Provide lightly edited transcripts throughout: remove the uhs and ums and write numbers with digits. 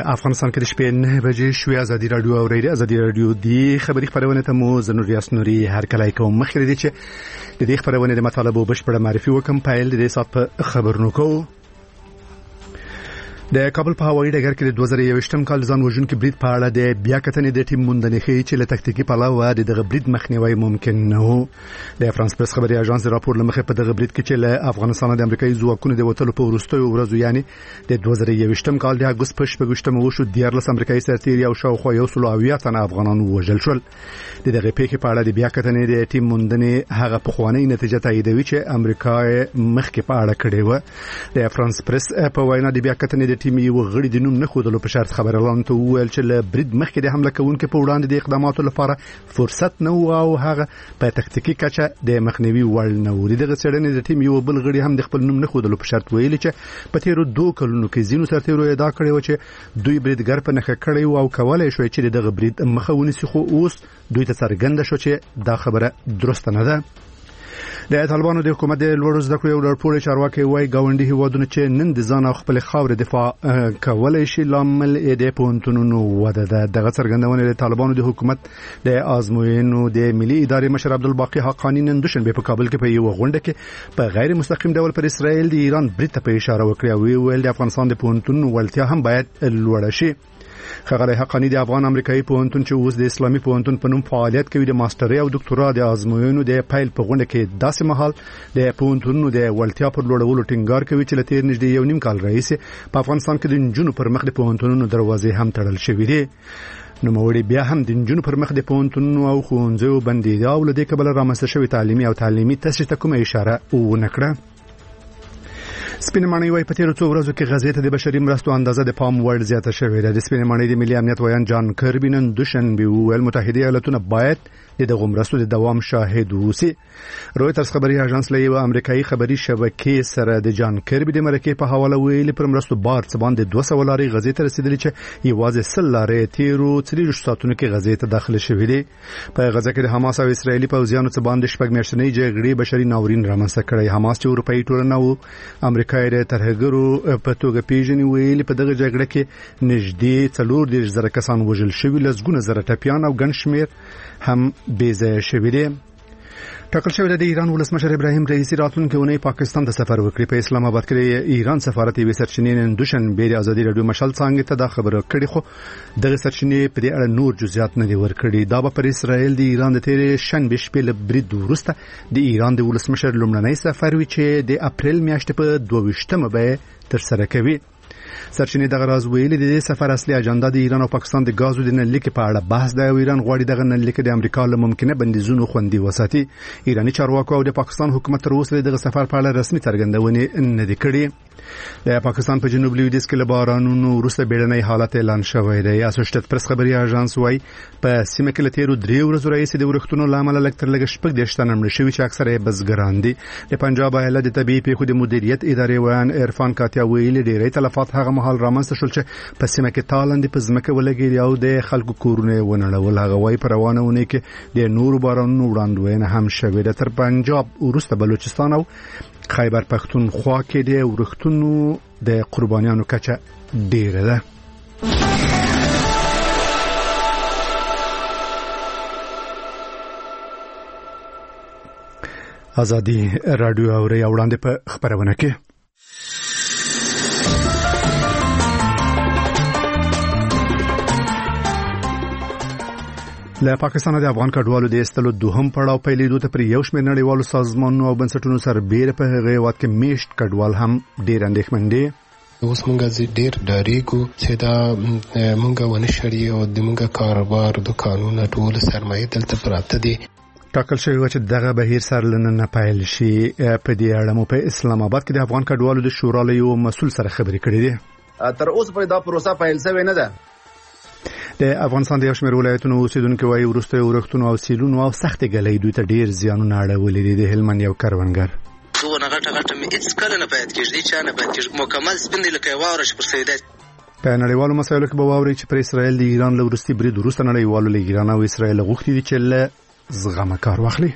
افغانستان کې د شپې 9 بجې شوې ازادي رادیو اورېدي ازادي رادیو دی خبري خبرونه ته مو زنوریاس نوري هر کله کوم مخکې دي چې د دې خبرونه د مطالبه بشپړه معرفي وکم پایل د سات په خبرونو کو د کابل په هوایي ډګر کې د 2021م کال ځان وژونکي برید په اړه د بیا کتنې د ټیم موندنې ښیي چې له تکتیکي پلوه د دغه برید مخنیوي ممکن نه و. د فرانس پریس خبري اژانس راپور لمخې په دغه برید کې چې له افغانستان د امریکایي ځواکونو د وټلو په وروستیو ورځو یعنی د 2021م کال د اګوست په 8 وشو 14 امریکایي سرتیري او شاوخوا 180 تنه افغانان وژل شول. د دغه پیښې په اړه د بیا کتنې د ټیم موندنې هغه پخوانی نتیجه تاییدوي چې امریکا مخکې په اړه کړې و. د فرانس پریس په وینا د بیا کتنې ټیم یو غړي د نوم نه خودلو په شرط خبرلان ته ویل چې له برید مخکې د حمله کوونکو په وړاندې د اقداماتو لپاره فرصت نه و او هغه په تکتیکي کچه د مخنیوي وړ نه و. دغه څېړنې د ټیم یو بل غړي هم د خپل نوم نه خودلو په شرط ویل چې په تیرو 2 کلونو کې زینو سرتیرو ادعا کړې و چې دوی بریدګر په نخښه کړی او کولای شوی چې دغه برید مخه ونیسي خو اوس دوی ته څرګنده شو چې دا خبره درسته نه ده. د طالبانو د حکومت د لوړو زده کړو لړپوړې چارواکي وایي ګاونډي هیوادونه چې نن د ځان او خپل خاورې دفاع کولای شي لامل د پونتونو وده ده. دغه څرګندونه د طالبانو د حکومت د آزموینو د ملي ادارې مشر عبدالباقي حقانی نن دوشنبه په کابل کې په یو غونډه کې په غیر مستقیم ډول پر اسرائیل د ایران برید ته په اشاره وکړه او ویل د افغانستان د پونتونو ولتیا هم باید لوړه شي. خغلی حقانی د افغان امریکایي پوهنتون چې اوس د اسلامي پوهنتون په نوم فعالیت کوي د ماستري او ډاکټورا د آزموینو د پیل په غونډه کې داسې مهال د پوهنتونونو د ولتیا پر لوړولو ټینګار کوي چې لته نږدې 1.5 کال راهیسې په افغانستان کې د نجونو پر مخ د پوهنتونونو دروازې هم تړل شوې دي. نو موړي بیا هم د نجونو پر مخ د پوهنتونونو او ښوونځیو بندیدل او له دې کبله رامنځته شوی تعلیمي تاسیس ته کومه اشاره ونکړه. سپینمانی وای په تیرو څو ورځو کې غزې ته د بشري مرستو اندازه د پام وړ زیاته شوې ده. د سپینمانی د ملي امنیت ویان جان کربی نن دوشنبه ویل متحده ایالاتونه باید د غمرستو د دوام شاهد وسی. رويټرز خبري اژانس له یو امریکایي خبري شبکې سره د جان کربی د مرکې په حواله ویلي پر مرستو بار څه باندې 200 لارې غزې ته رسیدلې چې یوازې 100 لارې تیرو 30 ساعتونو کې غزې ته داخله شوې دي. په غزه کې د حماس او اسرایلی پوځیانو څخه باندې شپږ میاشتنۍ جګړې بشري ناورین رامنځته کړی. حماس چې اروپאי ټولنه او امریکایي ترهګرو په توګه پیژني ویلي په دغه جګړه کې نږدې 4,000 کسان وژل شوي، لسګونه زره ټپیان او ګڼ شمېر هم بېځایه شوي دي. ټاکل شوی د ایران ولسمشر ابراهیم رئیسی راتلونکي اونۍ پاکستان ته سفر وکړي. په اسلام آباد کې ایران سفارت یې سرچینې نن دوشنبه د ازادي رادیو مشال څنګه ته دا خبره کړې خو دغه سرچینې په دې اړه نور جزئیات نه دي ورکړي. دا به پر اسرائیل د ایران د تیرې شنبه شپې له برید وروسته د ایران د ولسمشر لومړنی سفر وي چې د اپریل میاشتې په 22مه به تر سره کوي. سرچینې دغه راز ویلي د سفر اصلي اجنډا د ایران او پاکستان د غازو د نللیک په اړه بحث دی او ایران غواړي دغه نللیک د امریکا له ممکنه بندیزونو خوندي وساتي. ایرانی چارواکو او د پاکستان حکومت تر اوسه دغه سفر په اړه رسمي څرګندونه نه دي کړې. د پاکستان په جنوب لویدیځ کې له بارانونو وروسته بیړنی حالت اعلان شوی دی. اسوسییټډ پریس خبري اژانس وايي په سیمه کې له تیرو 3 ورځو راهیسې د ورښتونو لامل لکتر لګ شپږ د شتنه مړ شوی چې اکثره بزګران دي. د پنجاب ایالت د طبيعي پیښو د مدیریت ادارې وان عرفان کاتیا ویلي ډېرې تلفات هغه مهال رامنځته شول چې په سیمه کې تالندې په ځمکه ولګېدي او د خلکو کورونه ونړول. هغه وايي په روانونه کې د نورو بارانونو وړاندوینه هم شوې ده. تر پنجاب وروسته بلوچستان او خیبر پختونخوا کې د ورښتونو د قربانیانو کچه ډیره ده. ازادي رادیو اوري وړاندې په خبرونه کې له پاکستان د افغان کډوالو د استلو دوهم پړاو پیلېدو ته پر یو شمېر نړیوالو سازمانونو او بنسټونو سره بیره په هغه وخت کې میشت کډوال هم ډېر اندېښمن دي. اوس مونږ ډېر ډاریږو چې دا مونږ ونشړي او د مونږ کاروبار دکانونه ټول سرمایه دلته پراته دي. ټاکل شوی و چې دغه بهیر سرلنه پیل شي. په دې اړه مو په اسلام آباد کې د افغان کډوالو د شورا له یو مسؤل سره خبرې کړې دي. تر اوسه پورې دا پروسه پیل شوې نه ده. د افغانستان د یو شمېر ولایتونو اوسیدونکو وايي وروسته ورښتونو او سیلونو او سخت ګلې دوی ته ډیر زیانونه اړولې دي. د هلمند یو کروندګر زونه غټه مې هیڅ کله نه پات کېږي چې نه پات کېږي مکمل سپیندې لکه واوره چې پر سیده په نړیوالو مسایلو کې به واوري چې پر اسرائیل د ایران له وروستي برید وروسته نړیوالو له ایران او اسرائیل غوښتي دي چې له زغمه کار واخلي.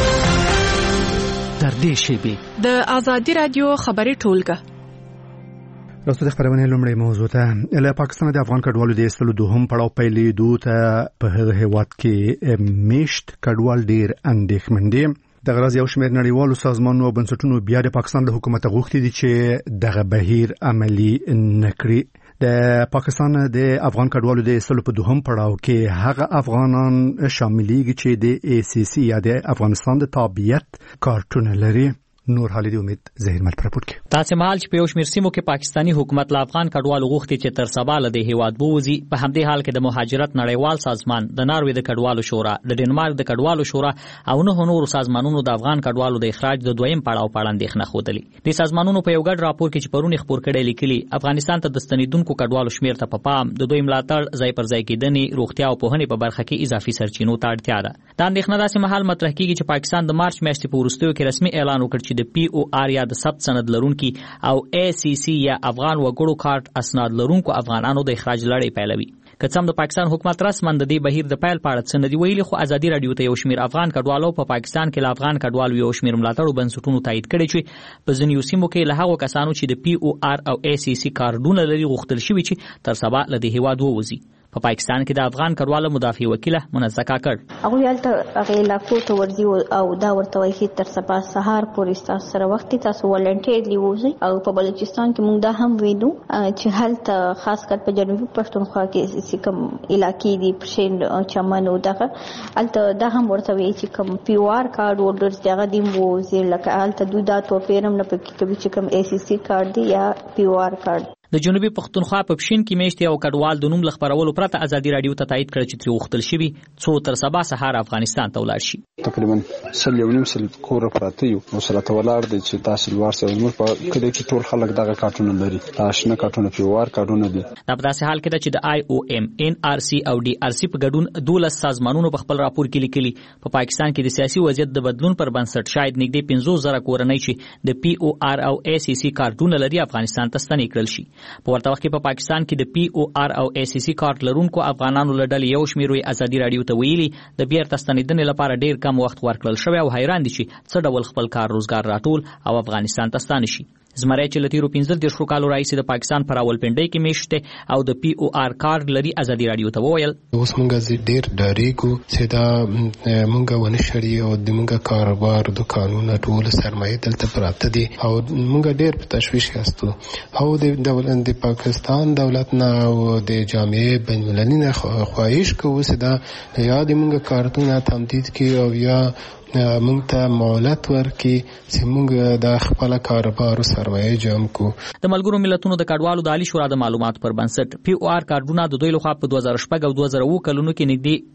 تر دې شی به د ازادي رادیو خبري ټولګه راستو د خبرونه لومړی موضوع ته له پاکستان د افغان کډوالو د ایستلو دوهم پړاو پیلېدو ته په هغه هیواد کې میشت کډوال ډیر اندېښمن دي. د غرض یو شمېر نړیوالو سازمانونو او بنسټونو بیا د پاکستان د حکومت غوښتي دي چې دغه بهیر عملی نکړي. د پاکستان د افغان کډوالو د ایستلو په دوهم پړاو کې هغه افغانان شاملېږي چې د ای سی سی یا د افغانستان د تابعیت کارتونه لري. نور حالی دی امید زهیر مل پرپورت کې تاسو مهال چې په یو شمېر سیمو کې پاکستانی حکومت له افغان کډوالو غوښتي چې تر سبا له د هیواد بوزي. په همدې حال کې د مهاجرت نړیوال سازمان، د ناروې د کډوالو شورا، د ډنمارک د کډوالو شورا او نه نورو سازمانونو د افغان کډوالو د اخراج د دویم پړاو په اړه اندېښنه خوده. د سازمانونو په یو ګډ راپور کې چې پرونی خبر کړي لیکلي افغانستان ته د ستنیدونکو کډوالو شمېر ته په پام د دوی ملاتړ، ځای پر ځای کېدنې، روغتیا او پوهنې په برخه کې اضافي سرچینو ته اړتیا ده. دا اندېښنه داسې مهال مطرح کیږي چې پاکستان د مارچ میاشتې په وروستیو کې رسمي اعلان وکړ چې د پی او آر یا د ثبت سند لرونکي او ای سی سی یا افغان وګړو کارت اسناد لرونکو افغانانو د اخراج لړۍ پیلوي. که څه هم د پاکستان حکومت رسماً د دې بهیر د پیل په اړه څه نه دی ویلي، خو ازادي رادیو ته یو شمېر افغان کډوالو په پاکستان کې له افغان کډوالو یو شمېر ملاتړو بنسټونو تایید کړي چې په ځینو سیمو کې له هغو کسانو چې د پی او آر او ای سی سی کارډونه لري غوښتل شوي چې تر سبا له دې هیواد ووځي. په پاکستان کې د افغان کډوالو مدافع وکیله منزه کاکړ هغه یالته هغه علاقو ته ورځي او دا ورته وایي تر سبا سهار پورې تاسو سره وخت تاسو ولنټیرلی ووځي. او په بلوچستان کې موږ دا هم وینو چې هلته خاص کر په جنوبي پښتونخوا کې کوم علاقې دي پښین چمن او دغه هلته دا هم ورته وایي چې کوم پی او آر کارت هولډرز دغه دي ووځي، لکه هلته دوی دا توپیر هم نه پکې کوي چې کوم ای سی سی کارت دی یا پی او آر کارت. د جنوبي پښتونخوا په پښین کې میشتي او کډوال د نوم لخبرولو پرته ازادي رادیو ته تایید کړ چې تری وختل شي څو تر سبا سهار افغانستان ته ولاړ شي. تقریبا 1.5 کور پراته یو نو سره ته ولاړ دي چې تاسو ورسره زموږ په کډې کې ټول خلک دغه کارتونه لري، تاسو نه کارتونه پیوار کارتونه دي. دا په داسې حال کې چې د آی او ام ان آر سی او ډي آر سی په ګډون 12 سازمانونو په خپل راپور کې لیکلي په پاکستان کې د سیاسي وضعیت د بدلون پر بنسټ شاید نږدې 15,000 کورنۍ چې د پی او آر او ای سی سی کارتونه لري افغانستان ته ستنې کړل شي. په ورته وخت کې په پاکستان کې د پی او آر او ای سی سی کارت لرونکو افغانانو له ډلې یو شمېر ازادي رادیو ته ویلي د بیرته ستنېدنې لپاره ډیر کم وخت ورکړل شوی او حیران دي چې څه ډول خپل کار روزګار راټول او افغانستان ته ستانه شي. زمری چې لتیرو 15 کالو راځي د پاکستان پر راولپنډۍ کې میشته او د پی او آر کارت لري ازادي رادیو ته وویل اوس مونږ ډیر ډاریږو چې دا مونږ ونه شړی او د مونږ کاروبار دکانونه ټول سرمایه دلته پراته دي او مونږ ډیر په تشویش یاستو او د پاکستان دولت نه او د جامعه بین المللي نه خواهش کوو چې دا یا د مونږ کارتونه تمدید کړي او یا مونږ ته مهلت ورکړي چې مونږ د خپل کاروبار سرمایه جمع کو. د ملګرو ملتونو د کډوالو د عالی شورا د معلوماتو پر بنسټ پی او آر کارډونه د دوی لخوا په 2006 او 2009 کلونو کې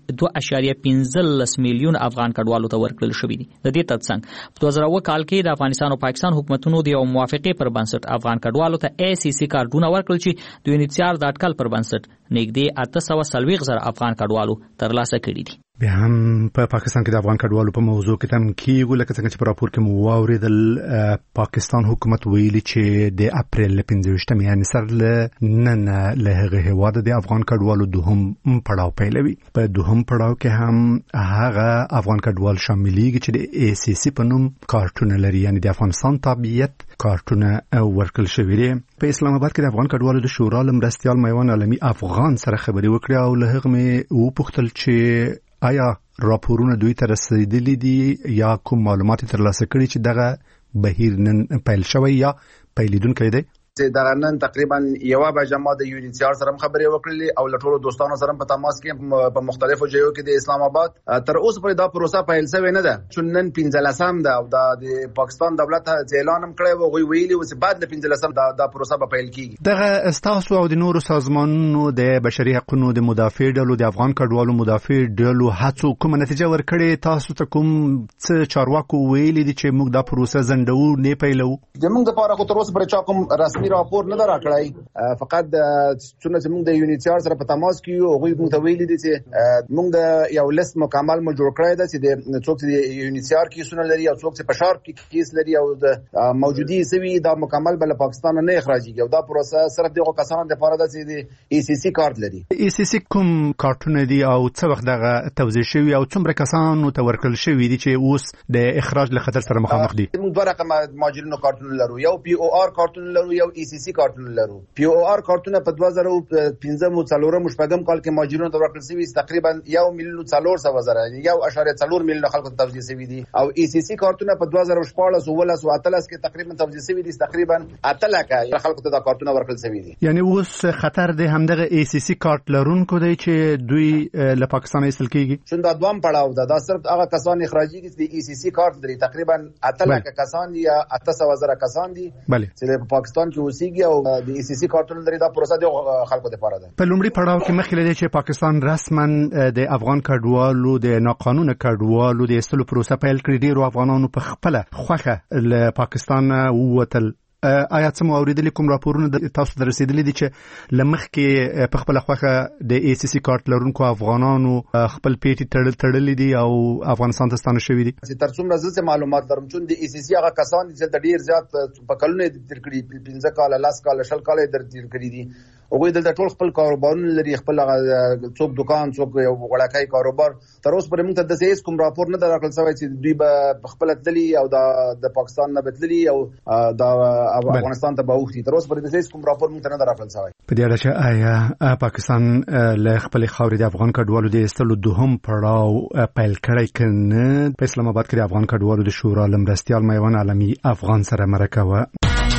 نږدې 2.15 میلیون افغان کډوالو ته ورکړل شوي دي. د دې ترڅنګ په 2009 کال کې د افغانستان او پاکستان حکومتونو د یو موافقې پر بنسټ افغان کډوالو ته ای سی سی کارډونه ورکړل چې د انتشار د اټکل پر بنسټ نږدې 840,000 افغان کډوالو ترلاسه کړي دي. بیا هم په پاکستان کې د افغان کډوالو په موضوع کې تم کیږي لکه څنګه چې په راپور کې مو واوریدل پاکستان حکومت ویلي چې د اپریل 15 یعنی سره نن له هغه هیواد د افغان کډوالو دوهم پړاو پیلوي. په دوهم پړاو کې هم هغه افغان کډوال شاملېږي چې د ای سی سی په نوم کارتونه لري، یعنی د افغانستان تابعیت کارتونه ورکړل شوی دي. په اسلام آباد کې د افغان کډوالو د شورا لمرستيال میوان عالمي افغان سره خبري وکړه او له هغه مې وپوښتل چې آیا راپورونه دوی ته رسیدلي دي یا کوم معلومات ترلاسه کړي چې دغه بهیر نن پیل شوی یا پیلیدونکی دی؟ دا نن تقریبا یو بجه ما د یونیسیار سره خبرې وکړلې او له ټولو دوستانو سره په تماس کې په مختلفو ځایونو کې د اسلام آباد تر اوسه پورې دا پروسه پیل شوی نه ده چې نن 15 ده او د پاکستان دولت اعلان هم کړی و غوي ویلي و چې بعد له 15 دا پروسه به پیل کیږي. دغه استاسو او د نورو سازمانونو د بشري حقوقو د مدافع ډلو د افغان کډوالو مدافع ډلو هڅو کومه نتیجه ورکړي؟ تاسو ته کوم څه چارواکو ویلي دي چې موږ دا پروسه زندو نه پیلو؟ زموږ د پاره خو تر اوسه پورې کوم رسمي راپور نه راکړای، فقط څونه چې موږ د یونیسیار سره په تماس کې یو غوي موږ ته ویلي دي چې موږ د یو لیست مکمل مو جوړ کړی دی چې د څوک چې یونیسیار کیسونه لري او څوک چې په شارپ کې کیس لري او د موجودي سوي دا مکمل بل پاکستان نه اخراجيږي او دا پروسه صرف دغه کسانو لپاره ده چې د ای سی سی کارت لري. ای سی سی کوم کارتونه دي او څه وخت دغه توزیع شوی او څومره کسانو ته ورکړل شوی دي چې اوس د اخراج له خطر سره مخامخ دي؟ موږ دوه رقم مهاجرینو کارتونه لرو، یو پی او آر کارتونه لرو، یو ECC کارتونه لرو. POR کارتونه په 2015 شپږم کال کې مهاجرینو ته ورکړل شوي تقریبا 1,400,000 1.4 میلیون خلکو ته توزیع شوي دي او ECC کارتونه په 2014 او 2018 کې تقریبا توزیع شوي دي تقریبا 8 لک خلکو ته دا کارتونه ورکړل شوي دي. یعنی اوس خطر د همدغه ECC کارت لرونکو دی چې دوی له پاکستان ایستل کیږي. شون دا دوام پړاو دا صرف هغه کسان اخراجي دي چې ECC کارت لري تقریبا 8 لک کسان دي یا 800,000 کسان دي چې په پاکستان کې اوسېږي او د ECC کارتونه لري. دا پروسه د خلکو لپاره ده. په لومړي پړاو کې مخکې لري چې پاکستان رسما د افغان کډوالو د ناقانونه کډوالو د ایستلو پروسه پیل کړې. ډیرو افغانانو په خپل خوخه له پاکستان ووتل. آیا څه مو اوریدلی کوم راپورونه تاسو ته رسیدلی دي چې لمخ کې په خپل خوخه د ECC کارت لرونکو افغانانو خپل پیټي تړلې دي او افغانستان ته ستانه شوي دي؟ تر څومره زه معلومات لرم چې د ECC هغه کسان چې د ډیر زیات په کلونه تیر کړي 15 کال 10 کال 20 کال تیر کړي دي او دلته ټول خپل کاروبارونه لري خپل څوک دکان څوک یو وړاکای کاروبار. تر اوسه پورې موږ ته د هیڅ کوم راپور نه درکړل شوی چې دوی به خپل تللی او د پاکستان نه بدللی او د افغانستان ته باوختي. تر اوسه پورې د هیڅ کوم راپور موږ ته نه درکړل شوی. په دې اړه چې آیا پاکستان له خپل خاورې د افغان کډوالو د ایستلو دوهم پړاو پیل کړی کنه؟ په اسلام آباد کې د افغان کډوالو د شورا لمرستیال میوان عالمي افغان سره مرکه و.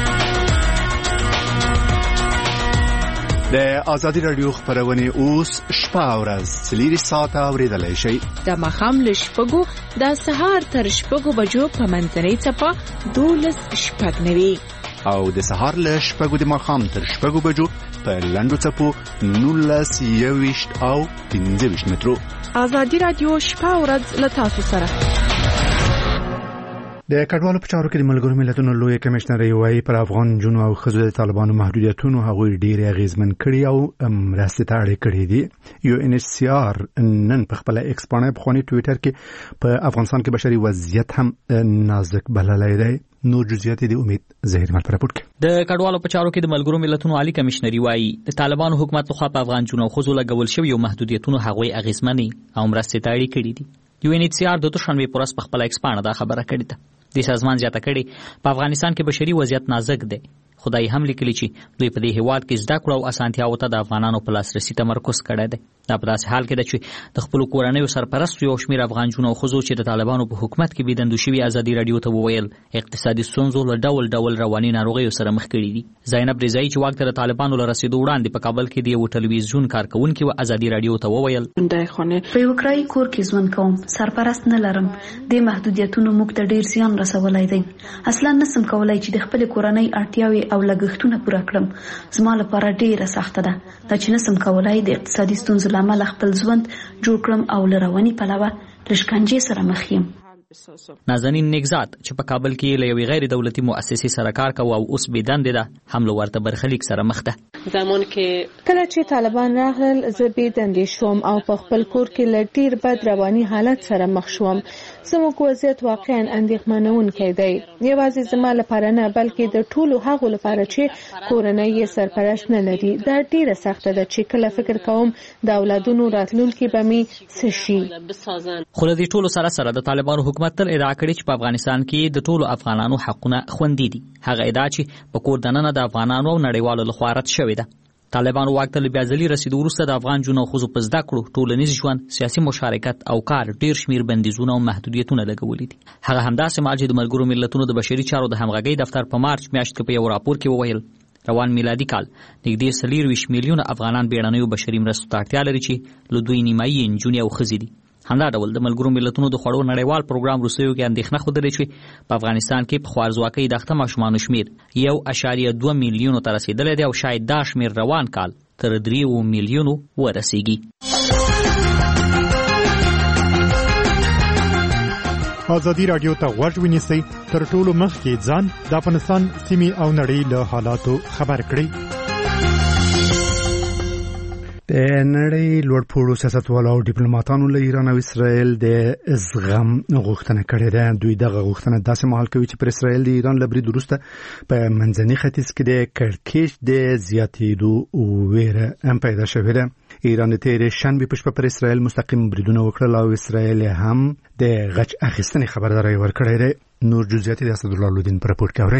د آزادی رادیو خبرونه اوس شپه او ورځ 3 ساعته اوریدلای شئ. د مخام له شپږو د سهار تر شپږو بجو په منځنۍ څپه 12:09 او د سهار له شپږو د مخام تر شپږو بجو په لنډو څپو 19:20 او 15 مترو. آزادی رادیو شپه او ورځ له تاسو سره. د کډوالو په چارو کې د ملګرو ملتونو لوی کمشنر یوای پر افغان جنو او خزو د طالبانو محدودیتونو هغوی ډیر اغیزمن کړي او مرسته ته اړ کړي دي. UNHCR نن په خپل ایکس باندې په خونی ټوئیټر کې په افغانستان کې بشري وضعیت هم نازک بللی دی. نو جزئیات دي امید زهیر مل پر پورت کې د کډوالو په چارو کې د ملګرو ملتونو عالی کمشنر یوای د طالبانو حکومت لخوا په افغان جنو او خزو لګول شوی او محدودیتونو هغوی اغیزمنې او مرسته ته اړ کړي دي. UNHCR د دوشنبه پورس په خپل ایکس باندې دا خبره کړې ده. د سازمان زیاته کړي په افغانستان کې بشري وضعیت نازک دی. خدای هم لیکلی چې دوی په دې هیواد کې زده کړو او اسانتیاو ته د افغانانو په لاسرسي تمرکز کړی دی. دا په داسې حال کې ده چې د خپل کورنیو سرپرست یو شمیر افغان جنو او خزو چې د طالبانو په حکومت کې بيدندو شوی ازادي رادیو ته وویل اقتصادي ستونزو له ډول رواني ناروغیو سره مخ کړي دي. زینب رضایی چې واک د طالبانو له رسیدو وړاندې په کابل کې د یو ټلویزیون کارکونکو و ازادي رادیو ته وویل په یو کرایي کور کې ژوند کوم، سرپرست نه لرم. د محدودیتونو موږ ته ډیر زیان رسولای دی. اصلا نسم کولای چې د خپل کورنۍ اړتیاوي او لګښتونه پوره کړم. زما لپاره ډیره سخته ده دا چې نسم کولای د اقتصادي ستونزو لامل خپل ژوند جوړ کړم او لرواني پلوه لشکنجه سره مخ یم. نازنین نگزاد چې په کابل کې له یوې غیر دولتي مؤسسې سره کار کوي او اوس بيدند ده هم ورته برخلیک سره مخ ده. زمون کې کله چې طالبان راغلل زه بيدند شوم او په خپل کور کې لټیر بد رواني حالت سره مخ شوم. زموږ وضعیت واقعا اندېښمنونکی دی. یوازې زما لپاره نه بلکې د ټولو هغو لپاره چې کورنۍ یې سرپرست نه لري. دا ډیره سخته ده چې کله فکر کوم د اولادونو راتلونکي به مې څه شي. خو د ټولو سره د طالبانو حکومت تل ادعا کړې چې په افغانستان کې د ټولو افغانانو حقونه خوندي دي. هغه ادعا چې په کور دننه د افغانانو او نړیوالو لخوا رد شوې ده. طالبانو واک ته بیا ځلې رسیدو وروسته د افغان جنو خزو په زده کړو ټولنیز ژوند، سیاسي مشارکت او کار ډیر شمیر بندیزونه او محدودیتونه لګولې دي. هغه همداسې مهال چې د ملګرو ملتونو د بشري چارو د همغږۍ دفتر په مارچ میاشت کې په یو راپور کې وویل روان میلادي کال نږدې 23 میلیونه افغانان بیړنیو بشري مرستو ته اړتیا لري چې له دوی نیمایي نجونې او ښځې دي. همدا ډول د ملګرو ملتونو د خوړو نړیوال پروګرام روسیو کې اندېښنه خوده چې په افغانستان کې په خوارځواکۍ د اخته ماشومانو شمیر 1.2 میلیونو ته رسیدلی دی او شاید دا شمیر روان کال تر 3 میلیونو ورسیږي. آزادی رادیو ته غوږ ونیسئ، تر ټولو مخکې ځان د افغانستان سیمې او نړۍ له حالاتو خبر کړئ. د نړۍ لوړپوړو سیاستوالو او ډیپلوماټانو له ایران او اسرائیل د زغم غوښتنه کړې ده. دوی دغه غوښتنه داسې مهال کوي چې پر اسرائیل د ایران له برید وروسته په منځني ختیځ کې د کړکېچ د زیاتېدو ویره هم پیدا شوې ده. ایران د تېرې شنبې په شپه پر اسرائیل مستقیم بریدونه وکړل او اسرائیل هم د غچ اخیستنې خبرداری ورکړی دی. نور جزئیات د اسدالله لودین په راپور کې اورئ.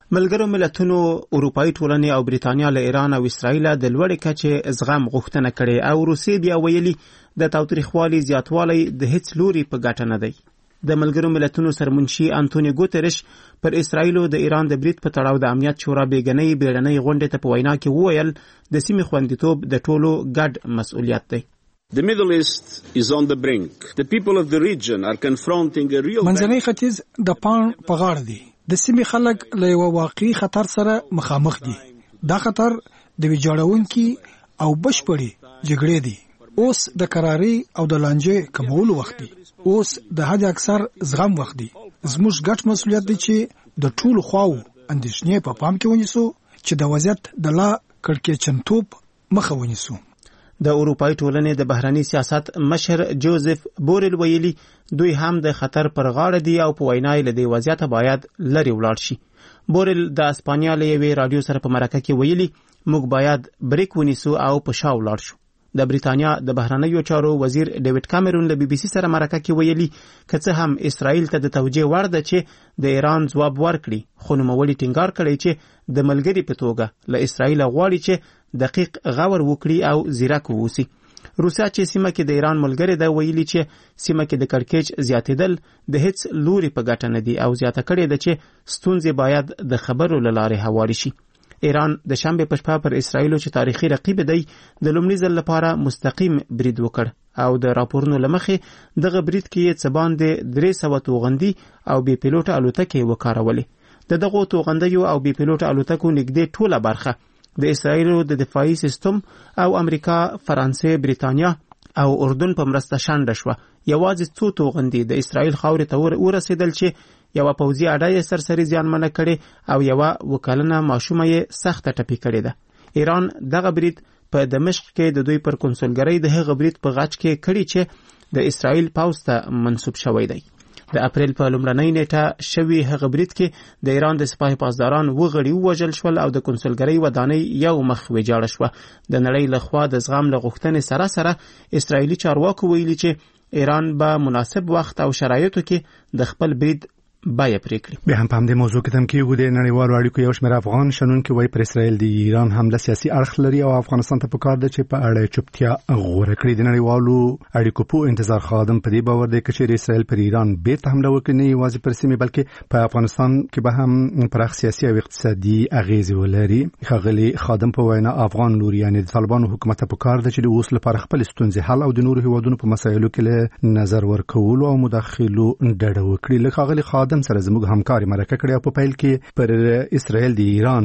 ملګرو ملتونو اروپאי ټولنې او بریتانیا له ایران او اسرائیل د لوړې کچې زغم غوښتنه کړې او روسیې بیا ویلي د تاوتریخوالي زیاتوالی د هیڅ لوري په ګټه نه دی. د ملګرو ملتونو سرمنشي انټونی ګوتریش پر اسرائیل او د ایران د برید په تړاو د امنیت شورا بیړنۍ غونډې ته په وینا کې وویل د سیمې خوندیتوب د ټولو ګډ مسؤلیت دی. The Middle East is on the brink. The people of the region are confronting a real منځنی ختیځ د پان په غاړه دی. د سیمې خلک له یو واقعي خطر سره مخامخ دي. دا خطر د ویجاړونکي او بشپړي جګړې دی. اوس د قراري او د لانجې کمولو وخت دی. اوس د حد اکثر زغم وخت دی. زموږ ګډ مسؤلیت دی چې د ټولو خواو اندېښنې په پام کې ونیسو چې د وضعیت د لا کړکېچنتوب مخه ونیسو. د اروپאי ټولنې د بهرنی سیاست مشر جوزف بورل ویلي دوی هم د خطر پر غاړه دي او په وینا یې له دې وضعیت باید لري ولاړ شي. بورل د اسپانیا له یوې رادیو سره په مرکه کې ویلي موږ باید بریک ونیسو او په شا ولاړ شو. د بریتانیا د بهرنیو چارو وزیر ډیوډ کامرون له بي بي سي سره مرکه کې ویلي که څه هم اسرائیل ته د توجیه وړ ده چې د ایران ځواب ورکړي، خو نوموړي ټینګار کړی چې د ملګري په توګه له اسرائیل غواړي چې دقیق غور وکړي او زیرک ووسی. روسیا چې سیمه کې د ایران ملګری ده ویلي چې سیمه کې د کړکېچ زیاتېدل د هیڅ لوري په ګټه نه دي او زیاته کړې ده چې ستونزې باید د خبرو له لارې هواري شي. ایران د شنبه په شپه پر اسرائیل چې تاریخي رقیب دی د لومړي ځل لپاره مستقیم برید وکړ او د راپورونو لمخې دغه برید کې څه باندې 300 توغندي او بي پیلوټ الوتکې وکارولې. د دغه توغندیو او بي پیلوټ الوتکو نږدې ټوله برخه د اسرائیل د دفاعي سیستم او امریکا، فرانسې، بریتانیا او اردن په مرسته شانډه شوه. یوازې څو توغندي د اسرائیل خاورې ته ورسېدل چې یو پوځي اډه یې سرسري زیانمنه کړې او یو وکالنه ماشومه یې سخته ټپي کړې ده. ایران دغه برید په دمشق کې د دوی پر کنسولګرۍ د هغه برید په غاټ کې کړی چې د اسرائیل پوځ ته منسوب شوی دی. د اپریل په لومړنۍ نیټه شوی هغه برید کې د ایران د سپاه پاسداران وغړي ووژل شول او د کنسولګرۍ ودانۍ یو مخ ویجاړه شوه. د نړۍ لخوا د زغم له غوښتنې سره سره اسرائیلي چارواکو ویلي چې ایران به مناسب وخت او شرایطو کې د خپل برید بیا پریکړي. به هم په همدې موضوع کې تم کې د نړیوالو اړیکو یو شمېر افغان شنونکي وایي پر اسرائیل د ایران حمله سیاسي اړخ لري او افغانستان ته پکار ده چې په اړه چوپتیا غوره کړي. د نړیوالو اړیکو په انتظار خادم په دې باور دی چې اسرائیل پر ایران بیرته حمله وکړي نه یوازې پر سیمه بلکې په افغانستان کې به هم پراخ سیاسي او اقتصادي اغیزې ولري. ښاغلي خادم په وینا افغان لوري یعنی د طالبانو حکومت ته پکار ده چې د اوس لپاره خپل ستونزې حل او د نورو هیوادونو په مسایلو کې له نظر ورکولو او مداخلو ډډه وکړي. له ښاغلي خادم سره زموږ همکاري مرکه کړې او په پیل کې پر اسرائیل د ایران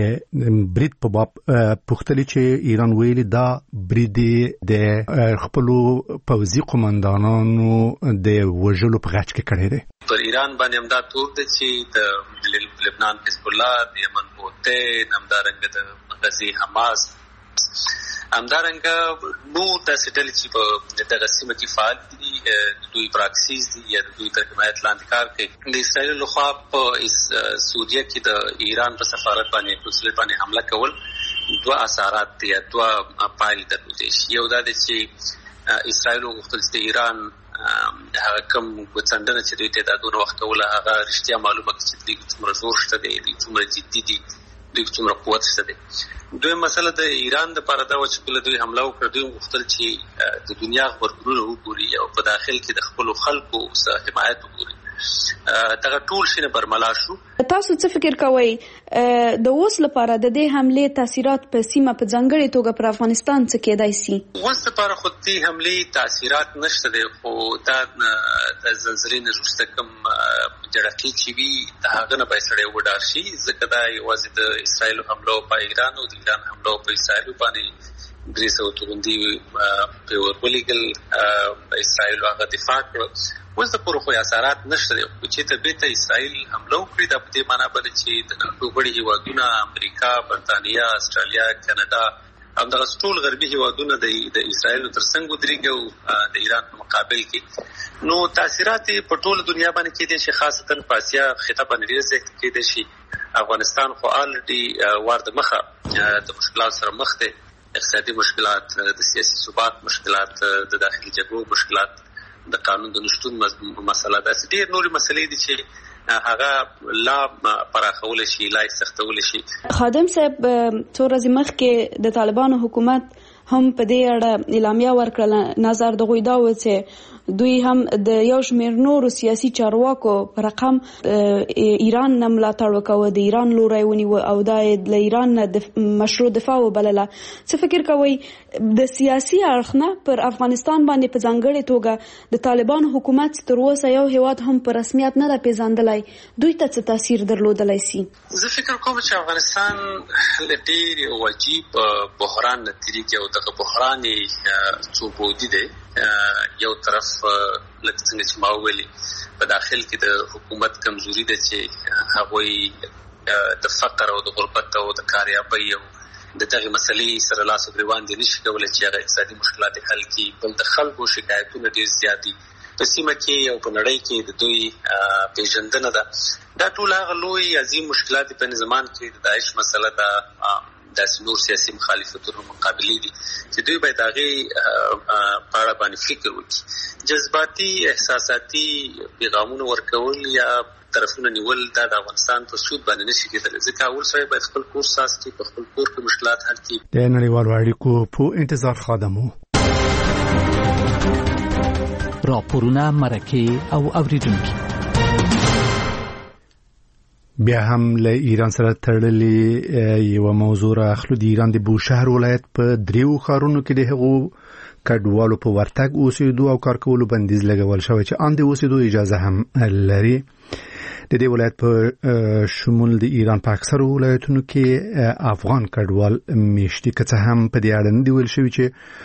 د برید په باب پوښتنه چې ایران ویلي دا برید د خپل پوځي قومندانانو د وژلو په غاټ کې کړی دی. پر ایران باندې امداد توپ د چې د لبنان حزب الله، د یمن حوثي، همدارنګه د غزي حماس، همدارنګه نور داسې ډلې چې په دغه سیمه کې فعال دي، دوی پراکسیز دي یا دوی تر حمایت لاندې کار کوي. د اسرائیل لخوا په سوریه کې د ایران په سفارت باندې کنسولټ باندې حمله کول دوه اثرات دي یا دوه پایلې درلودې شي. یو دا دی چې اسرائیل غوښتل چې ایران هغه کوم څنډنه چې دوی تعدادونه وخت کوله هغه رښتیا معلومه کړي چې دوی څومره زور شته دی، دوی څومره جدي دي، دوی څومره قوت شته دی. دوی مسله د ایران د لپاره دا و چې کله دوی حمله وکړه دوی غوښتل چې د دنیا خبرونه وګوري او په داخل کې د خپل خلکو سره حمایت وکړي. دغه ټول شنه برملا شو. تاسو څه فکر کوئ د اوس لپاره د دې حمله تاثیرات په سیمه په ځانګړي توګه پر افغانستان څه کېدای شي؟ اوس لپاره خو دې حمله تاثیرات نشته دی، خو دا د زلزلې نه وروسته کوم جړقې چې وي د هغه نه به سړی وډار شي، ځکه دا یوازې د اسرائیل حمله په ایران او د ایران حمله په اسرائیل باندې 300 توغندي په ورولېګل اسرائیل هغه دفاع کړ. اوس د پوره خو اثرات نشته دی، چې ته به ته اسرائیل حمله وکړي د دې معنی بل چې د نړۍ غړي هیوادونه امریکا، برتانیا، استرالیا، کاناډا همدغه ټول غربي هیوادونه د اسرائیل ترڅنګ ودرېږي او د ایران په مقابل کې نو تاثیرات په ټول دنیا باندې کېدای شي، خاصتا په اسیا خطه باندې ډېر زیات کېدای شي. افغانستان خو الریډي ورته مخه د مشکلات سره مخ دی، اقتصادي مشکلات، د سیاسي ثبات مشکلات، د داخلي جګړو مشکلات، د قانون د نشټون مسله، داسې ډېر نورې مسلې دي چې هغه لا پراخول شي، لا سختول شي. خادم صاحب څو ورځې مخکې د طالبانو حکومت هم په دې اړه اعلامیه ورکړه. نظر د غوی دا و چې دوی هم د یو شمېر نورو سیاسي چارواکو پر رقم ایران نه ملاتړ وکاوه، د ایران لوری ونیو او دا له ایران نه د مشروع دفاع وبلله. څه فکر کوئ د سیاسي اړخ نه پر افغانستان باندې په ځانګړې توګه د طالبانو حکومت تر اوسه یو هیواد هم په رسمیت نه ده پیژندلی، دوی ته څه تاثیر درلودلی سي؟ زه فکر کوم چې افغانستان له ډېر عجیب بحران نه تېرېږي او دغه بحران څو بعدي دی. یو طرف لکه څنګه چې ما وویلې په داخل کې د حکومت کمزوري ده چې هغوی د فقر او د غربت او د کاریابۍ او د دغه مسلې سره لاس او ګریوان دي نشي کولی چې هغه اقتصادي مشکلات حل کړي. بل د خلکو شکایتونه ډېر زیات دي په سیمه کې او په نړۍ کې د دوی پیژندنه ده. دا ټول هغه لوی عظیم مشکلات په زمان کې د داعش مسله ده، داسې نور سیاسي مخالفتونو مقابلې دي چې دوی باید هغې په اړه باندې فکر وکړي. جذباتي احساساتي پیغامونه ورکول یا طرفونه نیول دا د افغانستان په سود باندې نشي کېدلی، ځکه اول سړی باید خپل کور ساز کړي، په خپل کور کې مشکلات حل کړي. د نړیوالو اړیکو په انتظار خادمو راپورونه، مرکې او اوریدونکي بیا هم له ایران سره تړلې یو موضوع راخلو. د ایران د بوشهر ولایت په دریو ښارونو کې د هغو کډوالو په ورتګ اوسېدو او کار کولو بندیز لګول شوی چې ان د اوسېدو اجازه هم لري. د دې ولایت په شمول د ایران په اکثرو ولایتونو کې افغان کډوال میشتي، که څه هم په دې اړه نه دی ویل شوی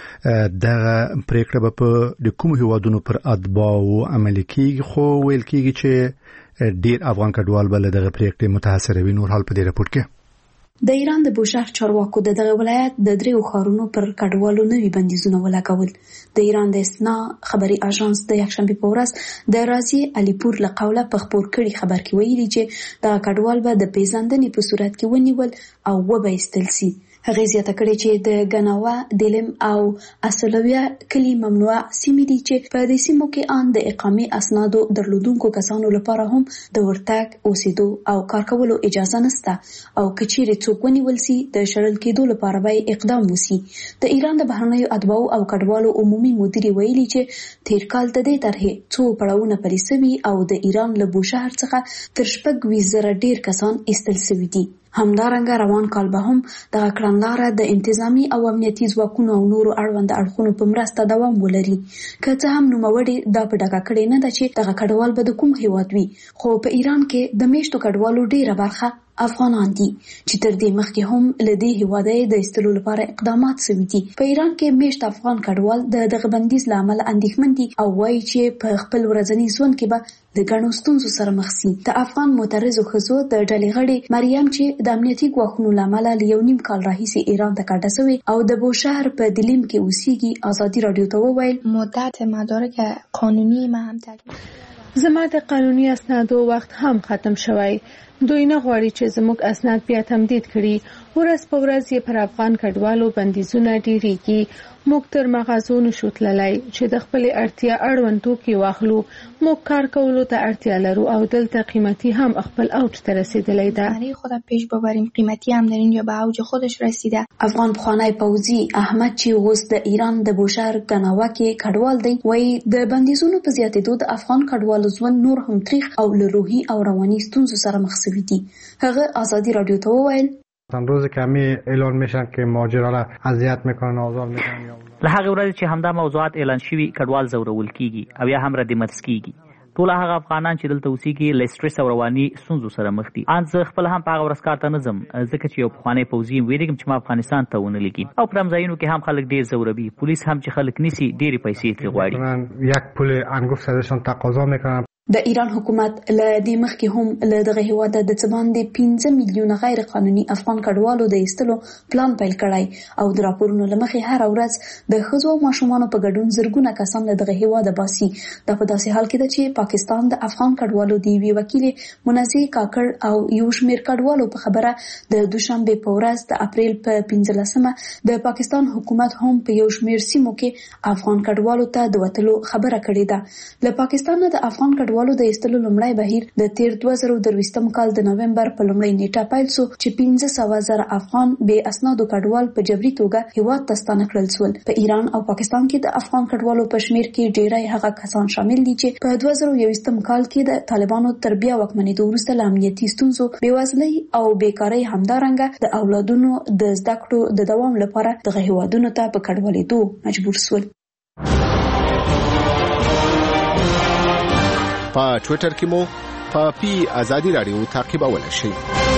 چې دغه پریکړه به په د کومو هیوادونو پر اتباعو عملي کیږي، خو ویل کیږي چې ډیر افغان کډوال بل دغه پریکړې متاثر وي. نور حال په دې راپور کې د ایران د بوشهر چارواکو دغه ولایت د دریو ښارونو پر کډوالو نوي بندیزونه ولګول. د ایران د اسنا خبري اژانس د یکشنبه په ورځ د رازي علیپور له قوله په خبر کړي خبر کې ویلي چې د کډوال به د پیژندنې په صورت کې ونیول او وبایستل سي. هغه زیاته کړې چې د غناوا، دلم او اصلویه کلی ممنوع سیمې دي چې په دې سیمو کې ان د اقامې اسنادو درلودونکو کسانو لپاره هم د ورتګ، اوسېدو او کار کولو اجازه نشته او کچېرې څوک ونیول سي د شړل کېدو لپاره به اقدام وسی. د ایران د بهرنیو اتباعو او کډوالو عمومي مدیر ویلي چې تیر کال د دې طرحې څو پړاوونه پلي شوي او د ایران له بوشهر څخه تر 6,000 ډیر کسان ایستل شوي دي. همدارنګه روان کال به هم د کړنلاره د انتظامی او امنیتي ځواکونو او نورو اړوند اړخونو په مرسته دوام ولري. که څه هم نوموړي دا په ډاګه کړې نه ده چې دغه کډوال به د کوم هیواد وي، خو په ایران کې د میشتو کډوالو ډیره برخه افغانان دي چې تر دې مخکې هم له دې هیواده د ایستلو لپاره اقدامات شوي دي. په ایران کې میشت افغان کډوال د دغه بندیز له امله اندېښمن دي او وایي چې په خپل ورځني ژوند کې به د ګڼو ستونزو سره مخ شي. د افغان معترضو ښځو د ډلې غړي مریم چې د امنیتي ګواښونو له امله له 1.5 کال راهیسې ایران ته کډه شوې او د بوشهر په دلیم کې اوسېږي، ازادي رادیو ته وویل مدت مدارک قانونی ما هم تکمیل زما د قانوني اسنادو وخت هم ختم شوی. دوی نه غواړي چې زموږ اسناد بیا تمدید کړي. ورځ په ورځ یې پر افغان کډوالو بندیزونه ډیریږي. موږ تر مغازو نشو تللی چې د خپل اړتیا اړوند توکي واخلو. موږ کار کولو ته اړتیا لرو او دلته قیمتي هم خپل اوج ته رسیدلی ده. برای خودم پیش ببریم قیمتی هم در اینجا به اوج خودش رسیده. افغان پخوانی پوځي احمد چې اوس د ایران د بوشهر غناوا کې کډوال دی وایي د بندیزونو په زیاتېدو د افغان کډوالو ژوند نور هم تریخ او له روحي او رواني ستونزو سره مخ شوی دی. هغه ازادي رادیو ته وویل روز کمی اعلان میشن که مهاجرا را اذیت میکنن، آزار میکنن. له هغه ورځې چې همدا موضوعات اعلان شوي کډوال ځورول کیږي او یا هم ردمت کیږي. ټول هغه افغانان چې دلته اوسېږي له سټرس او رواني ستونزو سره مخ دي. ان زه خپل هم په هغه ورځ کار ته نه ځم ځکه چې یو پخوانی پوځي ویلم چې ما افغانستان ته ونه لګي او پر ځایونو کې هم خلک ډیر ځوروي. پولیس هم چې خلک نیسي ډېرې پیسې ترې غواړي. یک پول انگفت ازشان تقاضا میکنن. د ایران حکومت له دې مخکې هم له دغه هیواد د څه باندې 15 میلیونه غیر قانوني افغان کډوالو د ایستلو پلان پیل کړی او د راپورونو له مخې هر ورځ د ښځو او ماشومانو په ګډون زرګونه کسان له دغه هیواد باسي. دا په داسې حال کې ده چې پاکستان د افغان کډوالو د یوې وکیلې منازع کاکړ او یو شمېر کډوالو په خبره د دوشنبه په ورځ د اپریل په 15مه د پاکستان حکومت هم په یو شمېر سیمو کې افغان کډوالو ته د وتلو خبره کړې ده. له پاکستان د افغان کډوالو کډوالو د ایستلو لومړی بهیر د تیر 2023 کال د نوومبر په لومړۍ نیټه پیل شو چې 15,000 افغان بې اسنادو کډوال په جبري توګه هیواد ته ستانه کړل شول. په ایران او پاکستان کې د افغان کډوالو په شمیر کې ډیری هغه کسان شامل دي چې په 2021 کال کې د طالبانو تر بیا واکمنېدو وروسته له امنیتي ستونزو، بېوزلۍ او بیکارۍ همدارنګه د اولادونو د زده کړو د دوام لپاره دغه هیوادونو ته په کډوالېدو مجبور شول. په ټوئیټر کې مو په ازادي رادیو تعقیبولای شئ.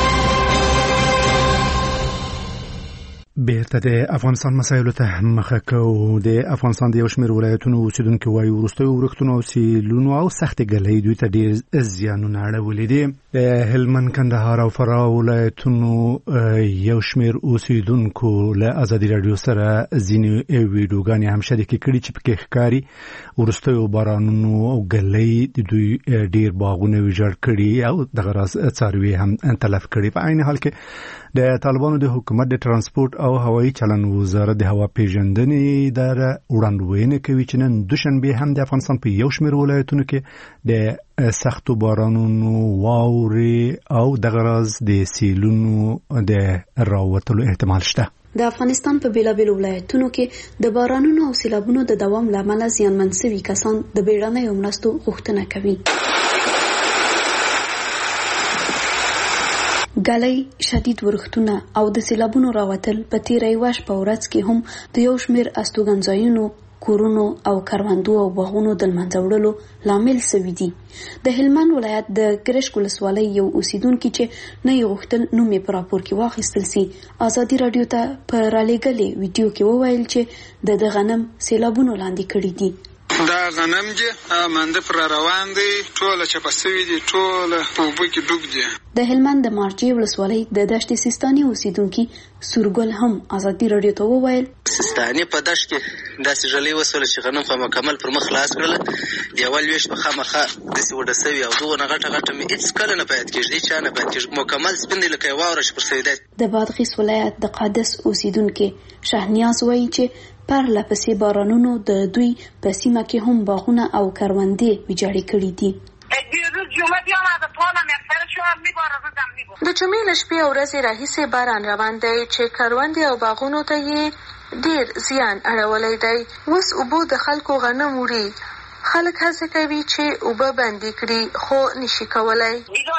بیرته د افغانستان مسایلو ته مخه کوو. د افغانستان د یو شمېر ولایتونو اوسیدونکو وایي وروستیو ورښتونو او سیلونو او سختې ګلۍ دوی ته ډېر زیانونه اړولي دي. د هلمند، کندهار او فراه ولایتونو یو شمېر اوسیدونکو له ازادي رادیو سره ځینې ویډیوګانې هم شریکې کړي چې پکې ښکاري وروستیو بارانونو او ګلۍ د دوی ډېر باغونه ویجاړ کړي او دغه راز څاروي هم تلف کړي. په عین حال کې د طالبانو د حکومت د ترانسپورت او هوایي چلن وزارت د هوا پیژندنې اداره وړاندوینه کوي چې نن دوشنبه هم د افغانستان په یو شمېر ولایتونو کې د سختو بارانونو، واورې او دغه راز د سیلونو د راوتلو احتمال شته. د افغانستان په بیلابیلو ولایتونو کې د بارانونو او سیلابونو د دوام لامل زیانمن شوي کسان د بیړنیو مرستو غوښتنه کوي. ګلۍ، شدید ورښتونه او د سیلابونو راوتل په تیره یوه شپه ورځ کې هم د یو شمېر استوګنځایونو، کورونو او کروندو او باغونو د لمنځه وړلو لامل شوي دي. د هلمند ولایت د کرشک ولسوالۍ یو اوسیدونکي چې نه یې غوښتل نوم یې په راپور کې واخیستل سي، ازادي راډیو ته په رالیږلې ویډیو کې وویل چې د غنم سیلابونو لاندې کړي دي. دا غنم چې مانده پر روان دي، ټوله چپه سوي دي، ټوله په اوبو کې ډوب دي. د هلمند د مارجې ولسوالۍ د دشت سیستاني اوسیدونکي سورګل هم ازادي راډیو ته وویل سیستاني په دشت کې داسې ژلۍ وسوله چې غنم خو مکمل پر مخ خلاص کړله. د اول ویشت په خامخا داسې وډه سوي او دغونه غټه غټه مې هېڅ کله نه باید کېږي، هېچا نه باید کېږي، مکمل سپین دی لکه یې واوره چې پر سوي ده. د بادغیس ولایت د قادس اوسیدونکي شهنیاز وایي چې پرله پسې بارانونو د دوی په سیمه کې هم باغونه او کروندې ویجاړې کړي دي. د جمعې له شپې او ورځې راهیسې باران روان دی چې کروندې او باغونو ته یې ډېر زیان اړولی دی. اوس اوبو د خلکو غنم وړي. خلک هڅه کوي چې اوبه بندې کړي خو نشي کولای.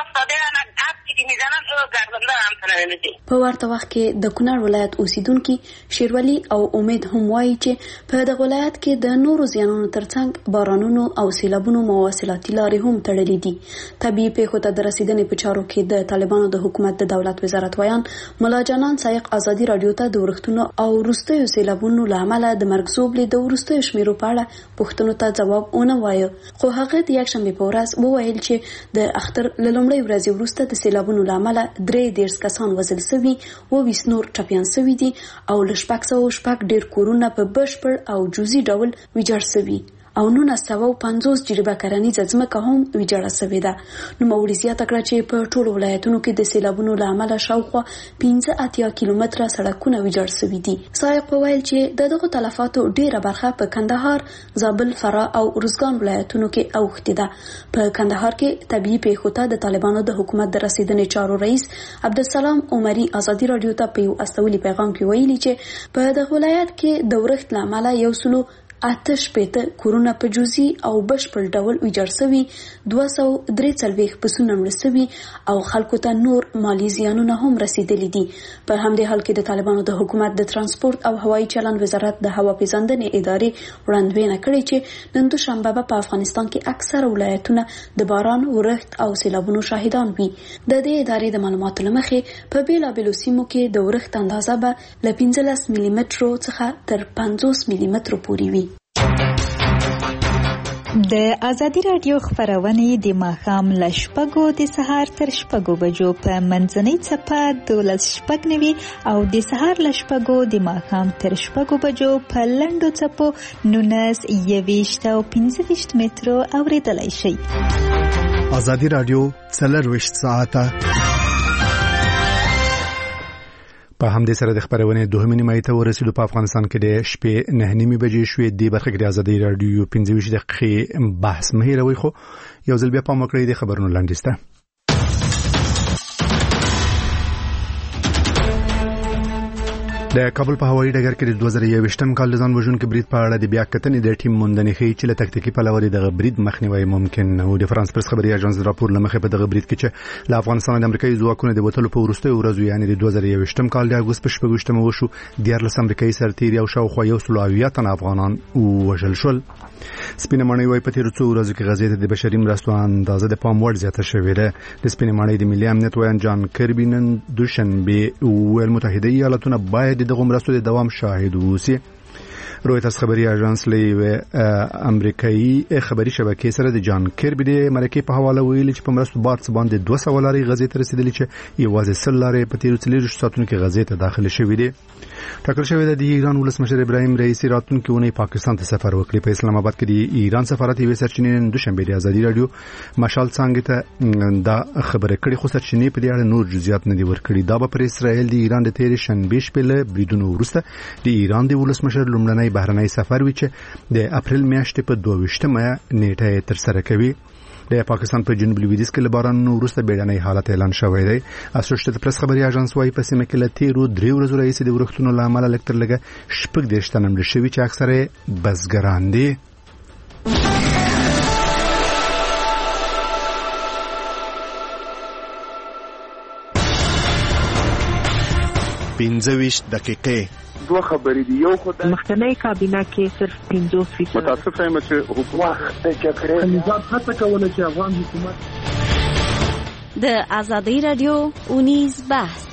په ورته وخت کې د کونړ ولایت اوسیدونکي شیرولی او امید هم وایي چې په دغه ولایت کې د نورو زیانونو ترڅنګ بارانونو او سیلابونو مواصلاتي لارې هم تړلې دي. طبیعي پیښو ته د رسیدنې په چارو کې د طالبانو د حکومت د دولت وزارت ویان ملا جانان سایق ازادي راډیو ته د ورښتونو او وروستیو سیلابونو له امله د مرګ زوبلې د وروستیو شمیرو په اړه پوښتنو ته ځواب ونه وایه، خو هغه د یکشنبې په ورځ وویل چې د اختر له لومړۍ ورځې وروسته د سیلابونو له امله 33 کسان وژل شوي، 20 نور ټپیان شوي دي او له 606 ډېر کورونه په بشپړ او جزئي ډول ویجاړ شوي او 950 جریبه کرنیزه ځمکه هم ویجاړه شوې ده. نوموړي زیاته کړه چې په ټولو ولایتونو کې د سیلابونو له امله شاوخوا 85 کیلومتره سړکونه ویجاړ شوي دي. سایق وویل چې دغه تلفاتو ډیره برخه په کندهار، زابل، فراه او ارزګان ولایتونو کې اوښتې ده. په کندهار کې طبيعي پیښو ته د طالبانو د حکومت د رسیدنې چارو رئیس عبدالسلام عمري ازادي راډیو ته په یو استولي پیغام کې ویلي چې په دغه ولایت کې د ورښت له امله 108 کورونه په جزئي او بشپړ ډول ویجاړ شوي، 243 پسونه مړه شوي او خلکو ته نور مالی زیانونه هم رسیدلي دي. په همدې حال کې د طالبانو د حکومت د ترانسپورت او هوایي چلن وزارت د هوا پیژندنې ادارې وړاندوینه کړې چې نن دوشنبه په افغانستان کې اکثره ولایتونه د باران، ورښت او سیلابونو شاهدان وي. د دې ادارې د معلوماتو له مخې په بیلابیلو سیمو کې د ورښت اندازه به له 15 ملي مترو څخه تر 50 ملي مترو پورې وي. د ازادي راډیو خبرونه د ماښام له 6 د سهار تر 6 بجو په منځنۍ چپه 12:09 او د سهار له 6 د ماښام تر 6 بجو په لنډو چپو 19 21 او 25 مترو اوریدلای شئ. ازادي راډیو 24 ساعته په همدې سره د خبرونې دوهمې نیمایي ته ورسېدو. په افغانستان کې د شپې 9:30 بجې شوې. د برخه کې د ازادي رادیو 15 دقیقې بحث مه هېروئ. خو یو ځل بیا پام وکړئ د خبرونو لاندې سته. د کابل په هوایي ډګر کې د 2021م کال د ځان وژونکي برید په اړه د بیا کتنې د ټیم موندنې ښیي چې له تکتیکي پلوه د برید مخنیوي ممکن نه و. د فرانس پرس خبري اژانس د راپور لمخې په دغه برید کې چې له افغانستان د امریکایي ځواکونو د وټلو په وروستیو ورځو یعنی د 2021م کال د اګوست په 28مه وشو 14 امریکایي سرتیري او شاوخوا 170 تن افغانان وژل شول. سپینه ماڼۍ وايي په تیر څو ورځو کې غزې ته د بشري مرستو اندازه د پام وړ زیاته شوې ده. د سپینه ماڼۍ د ملي امنیت ویان جان کربي نن دوشنبه ویل متحده ایالاتونه باید دغه مرستو د دوام شاهد ووسي. رویترز خبري اژانس له امریکایي خبري شبکې سره د جان کربي د مرکې په حواله ویلي چې په مرستو بارڅ باندې 200 لارې غزې ته رسیدلې چې یوازې 100 لارې په تیر 40 ساعتونو کې غزې ته داخله شوې دي. ټاکل شوې ده د ایران ولسمشر ابراهیم رئیسی راتلونکي اونۍ پاکستان ته سفر وکړي. په اسلام آباد کې د ایران سفارت یې سرچینې دوشنبه د ازادي رادیو مشال څنګه ته دا خبره کړې خو سرچینې په دې اړه نور جزئیات نه دي ورکړي. دا به پر اسرائیل د ایران د تیر شنبه شپه له بریدونو وروسته د ایران د ولسمشر لومړنی بهرنی سفر وی چې د اپریل میاشتې په 22مه نیټه تر سره کوي. د پاکستان په جنوب لویدیځ کې له باران وروسته بیړنی حالت اعلان شوی دی. اسوسییټډ پریس خبري اژانس وايي په سیمه کې له تیرو 3 ورځو راهیسې د ورښتونو له امله لکټر لګه شپږ دیرش تن مړه شوي چې اکثره بزګران دي. پنځه دقیقې دوه خبرې دي. یو خدای مخکنی کابینه کې صرف 50% متاسف یم چې حکومت د جګړې نظام هڅه کوله چې افغان حکومت د ازادي رادیو اونیز بحث.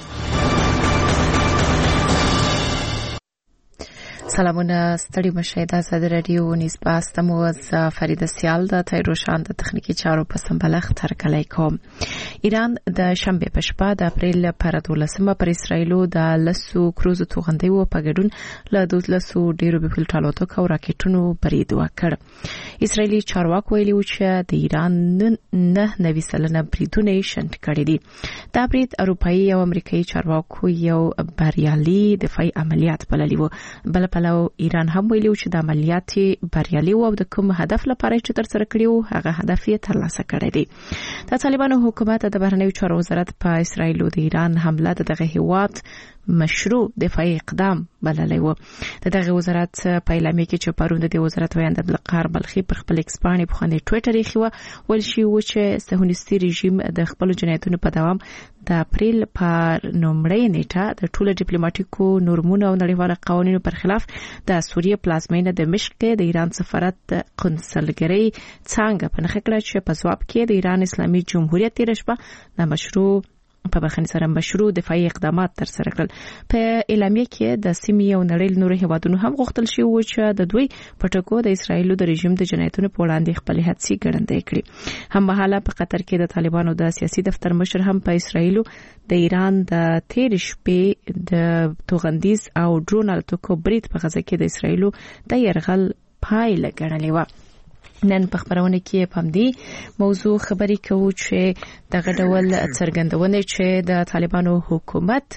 سلامونه ستړي مشه د ازادي رادیو اونیز بحث تمو از فرید سیال د تایروشان د تخنیکی چارو په سمبلغ ترکلای کوم. ایران د شنبه په شپه د اپریل پر 12مه پر اسرایل د لسو کروز توغندي و په ګډون له 12 ډیرو بل ټالوتو او راکټونو برید وکړ. اسرایلی چارواکو ویلي چې د ایران نه نوي سلنه بریدونه شنت کړی دي. دا برید اروپאי او امریکایي چارواکو یو بریالي دفاعي عملیات بللی و. بل پلو ایران هم ویلي چې د عملیات بریالي و او د کوم هدف لپاره چې تر سره کړیو هغه هدف یې ترلاسه کړی دی. د طالبانو حکومت د بهرنیو چارو وزارت په اسرایل او د ایران حمله دغه هیواد مشروع دفاعي اقدام بللی و. دغه وزارت په اعلامیه کې چې پروند د وزارت ویاند عبدالقهار بلخي پر خپل ایکسپانی په خانه ټوئیټر یې خو ول شي و چې صهیونیستي رژیم د خپل جنایتونو په دوام د اپریل پر نومړی نیټه د ټولو ډیپلوماټیکو نورمونو او نړیوالو قوانینو پر خلاف د سوریه پلازمینه د مشق د ایران سفارت قونسلګری څنګه په نخښه کړه چې په ځواب کې د ایران اسلامي جمهوریت تیر شپه د مشروع په بخښنې سره مشروع دفاعي اقدامات تر سره کړل. په اعلامیه کې د سیمې او نړۍ نور هیوادونو هم غوښتل شي و چې د دوی پټکو د اسرایل د رژیم د جنایتونو په وړاندې خپل هڅې ګړندې کړي. هم مهاله په قطر کې د طالبانو د سیاسي دفتر مشر هم په اسرایل د ایران د تیر شپې د توغندیز او ډرون الوتکو برید په غزه کې د اسرایل د يرغل پایله ګڼلې و. نن په خبرونه کې په همدې موضوع خبرې کوو چې دغه ډول څرګندونه چې د طالبانو حکومت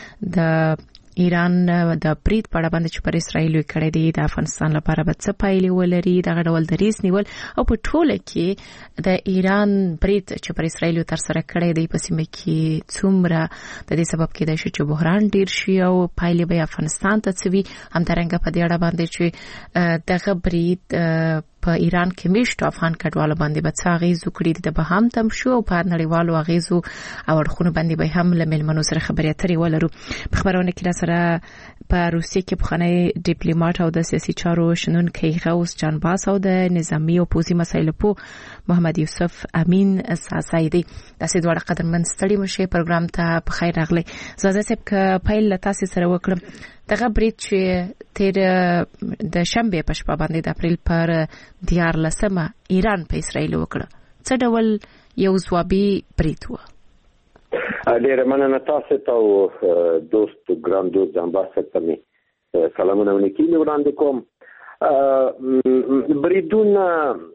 د ایران د برید په اړه باندې چې پر اسرایل کړی دی د افغانستان لپاره به څه پایلې ولري. دغه ډول دریس نیول او په ټوله کې د ایران برید چې پر اسرایل تر سره کړی دی په سیمه کې څومره د دې سبب کېدای شي چې بحران ډیر شي او پایلې به افغانستان ته څوي. همدارنګه په دې اړه باندې چې دغه برید په ایران کې میشتو افغان کډوالو باندې به څه اغیز وکړي د به هم تم شو او په نړیوالو اغیزو او اړخونو باندې به هم له ملمنو سره خبرې اترې ولرو. په خبرونه کې سره په روسیې کې بخنۍ ډیپلوماټ او د سیاسي چارو شنونکي غوث جان باس او د نظامی او پوزي مسایلو په محمد یوسف امین ساسایدي داسې دوه قدرمن ستړي مشه پروګرام ته په خیر راغلی. زازه سب ک پایل تاسو سره وکړم. دغه برید چې تیر د شنبه په شپه باندې د اپریل پر 14مه ایران په اسرایل وکړه څه ډول یو ځوابي برید و؟ ډېر مننه تاسو ته دوست ګران دوست امباسادر ته می سلامونه ونکړي وړاندې کوم. بریدونه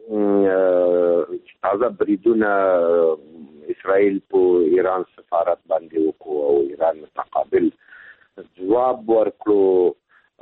تازه بریدونه اسرائیل په ایران سفارت باندې وکړو او ایران متقابل جواب ورکړو.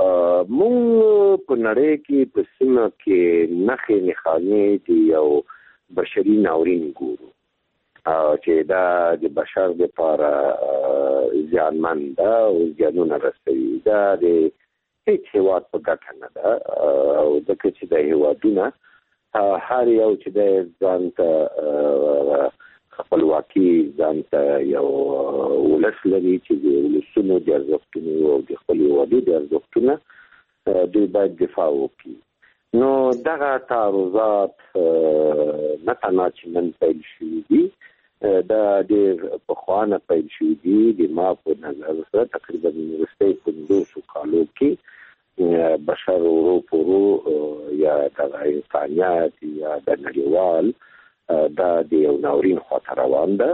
مونږ په نړۍ کې په سیمه کې نښې نښانې دي یو بشري ناورین ګورو چې دا د بشر لپاره زیانمن ده او زیانونه رسوي. دا د هیڅ هیواد په ګټه نه ده او ځکه چې د هیوادونه هر یو چې د ځان ته خپلواکي ځان ته یو ولس لري چې د ولسونو د ارزښتونو او د خپل هیوادو د ارزښتونو دوی باید دفاع وکړي. نو دغه تعرضات نه تنها چې نن پیل شوي دي، دا ډېر پخوانه پیل شوي دي. د ما په نظر سره تقریبا وروستۍ 50 کالو کې بشر ورو په ورو یا دغه انسانیت یا د نړیوال دا د یو ناورین خواته روان ده.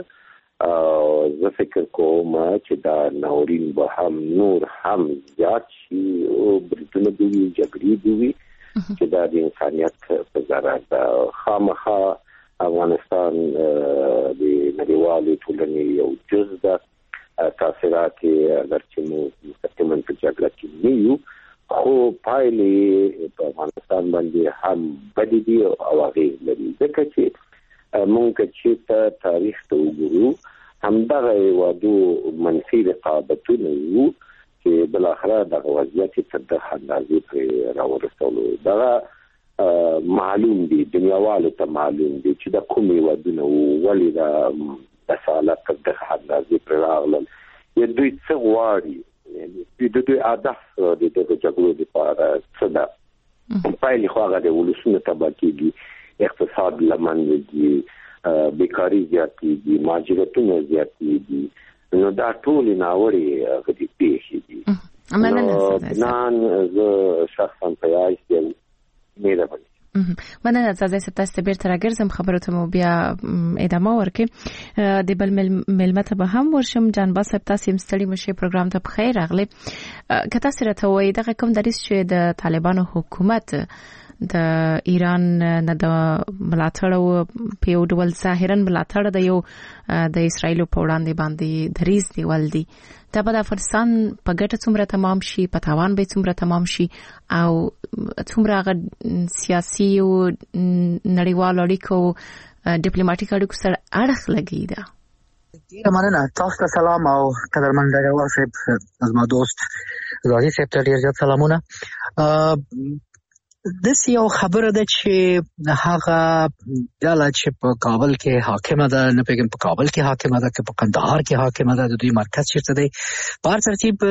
زه فکر کوم چې دا ناورین به هم نور هم زیات شي او بریدونه به وي، جګړې به وي چې دا د انسانیت په ضرر ده. خامخا افغانستان د نړیوالې ټولنې یو جز ده. تاثیرات یې اگر چې موږ مستقیما په جګړه کې نه یو، خو پایلې په افغانستان باندې هم بدې دي او اغېز لري. ځکه چې مونږ چې ته تاریخ ته وګورو، همدغه هیوادو منفي رقابتونه وو چې بالاخره دغه وضعیت تر دغه اندازې پرې راورسولو. دغه معلوم دي، دنیاوالو ته معلوم دي چې د کوم هیوادونه وو، ولې د حالت تر دغه اندازې پرې راغلل، یا دوی څه غواړي، د دوی هدف د دغه جګړو لپاره څه ده. پایلې خو هغه د ولسونو تباه کېږي، اقتصاد لمنځه بیکاری زیاتېږي، مهاجرتونه زیاتېږي. نو دا ټولې ناوړې غدي پیښې دي. نن زه شخصا په یاد یم مهرباني. مننه زازای ستاسو بیرته راګرځم، خبرته مو بیا ادامه ورکړي. د بل ملمته به هم ورشم. جان باس تاسو هم ستړي مشه پروګرام ته بخیر راغلی. کته سره ته وای دغه کوم دریس چې د طالبانو حکومت د ایران نه د ملاتړ او په یو ډول ظاهرا ملاتړ د یو د اسرایل په وړاندې باندې دریز دی ولدي، دا به د افغانستان په ګټه څومره تمام شي، په تاوان به څومره تمام شي، او څومره غ سیاسي او نړیوال اړیکو ډیپلوماټیک اړیکو سره اړخ لګی دا. ډیره مننه. تاسو ته سلام او قدرمن ډګروال صاحب، زما دوست زاهي صاحب ته ډیر زیات سلامونه. د یو خبره ده چې هغه ډله چې په کابل کې حاکمه ده، نه پیګم په کابل کې حاکمه ده که په کندهار کې حاکمه ده، د دوی مرکز چیرته دی، په هر ترتیب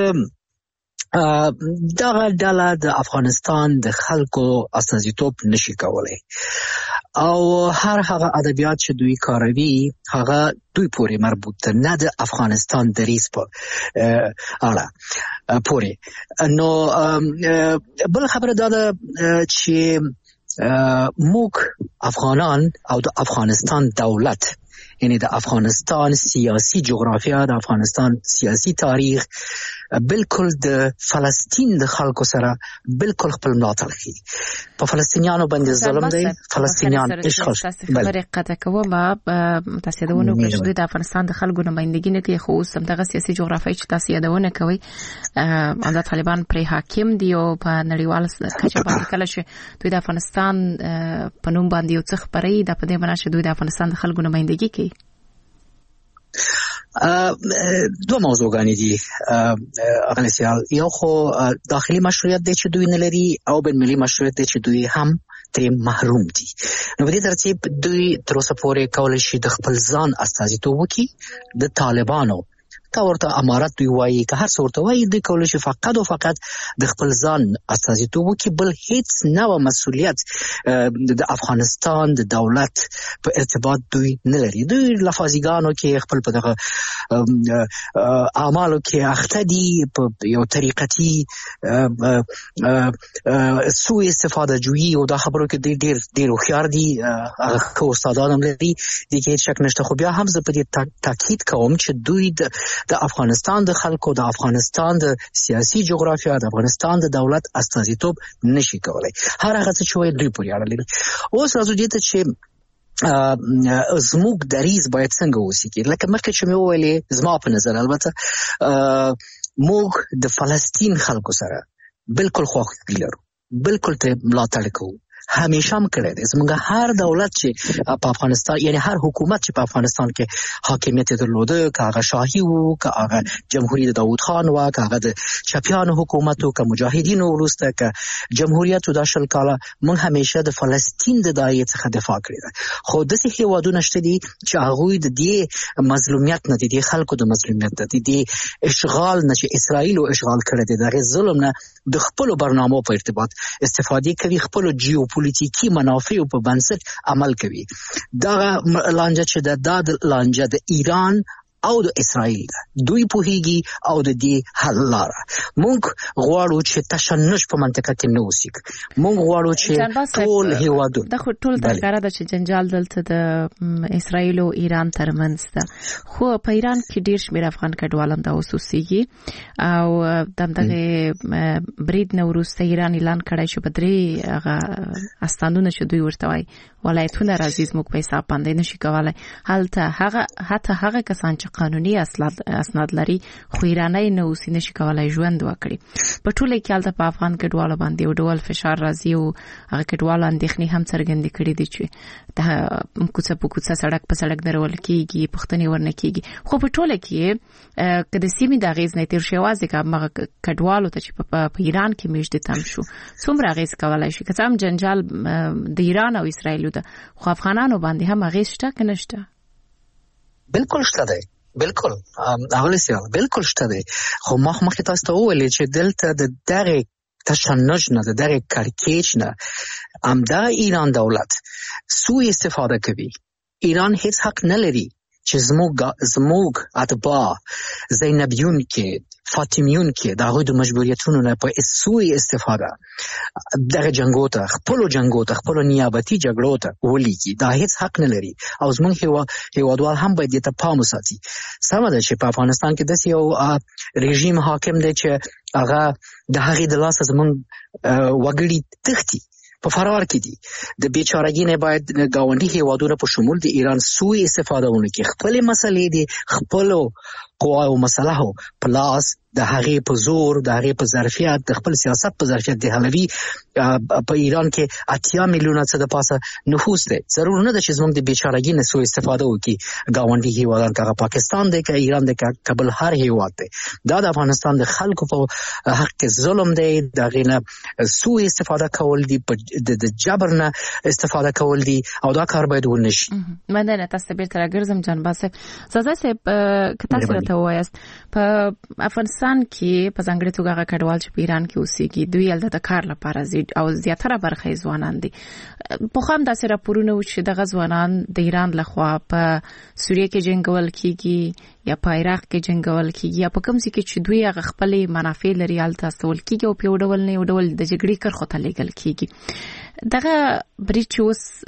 دغه ډله د افغانستان د خلکو استازیتوب نشي کولای او هر هغه ادبیات چې دوی کاروي هغه دوی پورې مربوط ده، نه د افغانستان دریځ په اړه پورې. نو بل خبره دا ده چې موږ افغانان او د افغانستان دولت، یعنی د افغانستان سیاسی جغرافیا، د افغانستان سیاسی تاریخ بالکل د فلسطین د خلکو سره بالکل خپل ملاتړ کوي. په فلسطینیانو باندې ظلم دی، فلسطینیان اشغال. خبره قطع کوم تاسو یادونه وکړئ چې د افغانستان د خلکو نمائندګي نه کوي، خو اوس هم دغه سیاسي جغرافیه چې تاسو یادونه کوي د طالبان پر حاکم دی او په نړیوال کچه باندې کله چې دوی د افغانستان په نوم باندې یو څه خبري د په دې معنی چې دوی د افغانستان د خلکو نمائندګي کوي. دو موضوعګانې دي اغلسیال. یو خو داخلي مشروعیت دی چې دوی نه لري او بین ملي مشروعیت دی چې دوی هم ترې محروم دي. نو په دې ترتیب دوی تر اوسه پورې کولی شي د خپل ځان استازیتوب وکړي. د طالبانو تا ورته امارت دوی وایي که هر څه ورته وایي، دوی کولی شي فقط او فقط د خپل ځان استازیتوب وکړي، بل هیڅ نوع مسؤلیت د افغانستان د دولت په ارتباط دوی نه لري. دوی لفاظیګانو کې خپل په دغه اعمالو کې اخته دي، په یو طریقتي سوء استفاده جویي او دا خبرو کې ډېر هوښیار دي، ښه استادان هم لري، دې کې هیڅ شک نشته. خو بیا هم زه په دې تاکید کوم چې دوی د افغانستان د خلکو، د افغانستان د سیاسي جغرافیا، د افغانستان د دولت استازیتوب نشي کولای. هر هغه څه چې وایي دوی پورې اړه لري. اوس راځو دې ته چې زموږ دریځ باید څنګه وسیږي. لکه مخکې چې مې وویلې، زما په نظر البته موږ د فلسطین خلکو سره بالکل خواخوږي لرو، بالکل ته ملاتړ کوو، همیشه هم کړی دی. زموږ هر دولت چې په افغانستان، یعنی هر حکومت چې په افغانستان کې حاکمیت درلوده، که هغه شاهي وو، که هغه جمهوریت د داود خان وو، که هغه د چپیانو حکومت وو، که مجاهدینو وروسته که جمهوریت د شل کاله، موږ همیشه د فلسطین د داعیې څخه دفاع کړې ده. خو داسې هیوادونه شته دي چې هغوی د دې مظلومیت نه، د دې خلکو د مظلومیت نه، د دې اشغال نه چې اسرائیلو اشغال کړی دی، د هغې ظلم نه د خپلو برنامو په ارتباط استفادې کوي، خپلو جیوپولیټیکي منافعو په بنسټ عمل کوي. دغه لانجه چې دا د لانجه د ایران او د اسرائیل ده، دوی پوهیږي او د دې حل لاره. موږ غواړو چې تشنج په منطقه کې نه اوسېږي، موږ غواړو چې ټول هیوادونه، دا خو ټول درکاره ده چې جنجال دلته د اسرائیل او ایران ترمنځ ده، خو په ایران کې ډیر شمېر افغان کډوال هم دا اوسېږي او دغه برید نه وروسته ایران اعلان کړی چې په 3 هغه استانونه چې دوی ورته وایي ولایتونه راځي زموږ په حساب باندې نشي کولای. حتی هغه کسان چې قانوني اسناد لري خو ایرانی نه اوسي نشي کولای ژوند وکړي. په ټوله کې حالت په افغان کډوالو باندې یو ډول فشار راځي او هغه کډوالو اندېښنې هم څرګندې کړې دي چې د کوڅه په کوڅه سړک په سړک درول کېږي، پښتنې ورنه کېږي. خو په ټوله کې که د سیمې د اغېز نه تېر شي، یوازې که هغه کډوالو ته چې په ایران کې میشت تم شو څومره اغېز کولی شي؟ که څه هم جنجال د ایران او اسرائیلو ده، خو افغانانو باندې هم اغېز شته که نشته؟ بالکل شته دی، بالکل اول سیال بالکل شته دی. خو مخکې تاسو ته وویل چې دلته د دغه تشنج نه، د دغه کړکېچ نه همدا ایران دولت سوء استفاده کوي. ایران هیڅ حق نه لري چې زموږ اتباع زینبیون کې، فاطمیون کې د هغوی د مجبوریتونو نه په سوء استفاده دغه جنګو ته، خپلو جنګو ته، خپلو نیابتي جګړو ته ولیږي. دا هیڅ حق نه لري او زموږ هیوادوال هم باید دې ته پام وساتي. سمه ده چې په افغانستان کې داسې یو رژیم حاکم دی چې هغه د هغې د لاسه زموږ وګړي تښتي، په فرار کې دي. د بیچارګۍ نه باید ګاونډي هیوادونه په شمول د ایران سوء استفاده ونه کړي. خپلې مسلې دي خپلو قواو مسلحو په لاس، د هغې په زور، د هغې په ظرفیت، د خپل سیاست په ظرفیت د حلوي. په ایران کې 80 میلیونه څه د پاسه نفوس دی. ضرور نه ده چې زموږ د بیچارګۍ نه سوء استفاده وکړي ګاونډي هیوادان، که هغه پاکستان دی، که ایران دی، که بل هر هیواد دی. دا د افغانستان د خلکو په حق کې ظلم دی، د هغې نه سوء استفاده کول دي، د جبر نه استفاده کول دي او دا کار باید ونه شي. مننه. تاسو ته بیرته راګرځم جان صاحب. زازا صاحب که تاسو راته ووایاست په افغانستان کې په ځانګړې توګه هغه کډوال چې په ایران کې اوسېږي دوی هلته د کار لپاره ځي او زیاتره برخه یې ځوانان دي. پخوا هم داسې راپورونه وو چې دغه ځوانان د ایران لخوا په سوریه کې جنګول کېږي یا په عراق کې جنګول کېږي یا په کوم ځای کې چې دوی هغه خپلې منافع لري هلته استول کېږي او په یو ډول نه یو ډول د جګړې کرښو ته لیږل کېږي. دغه برید چې اوس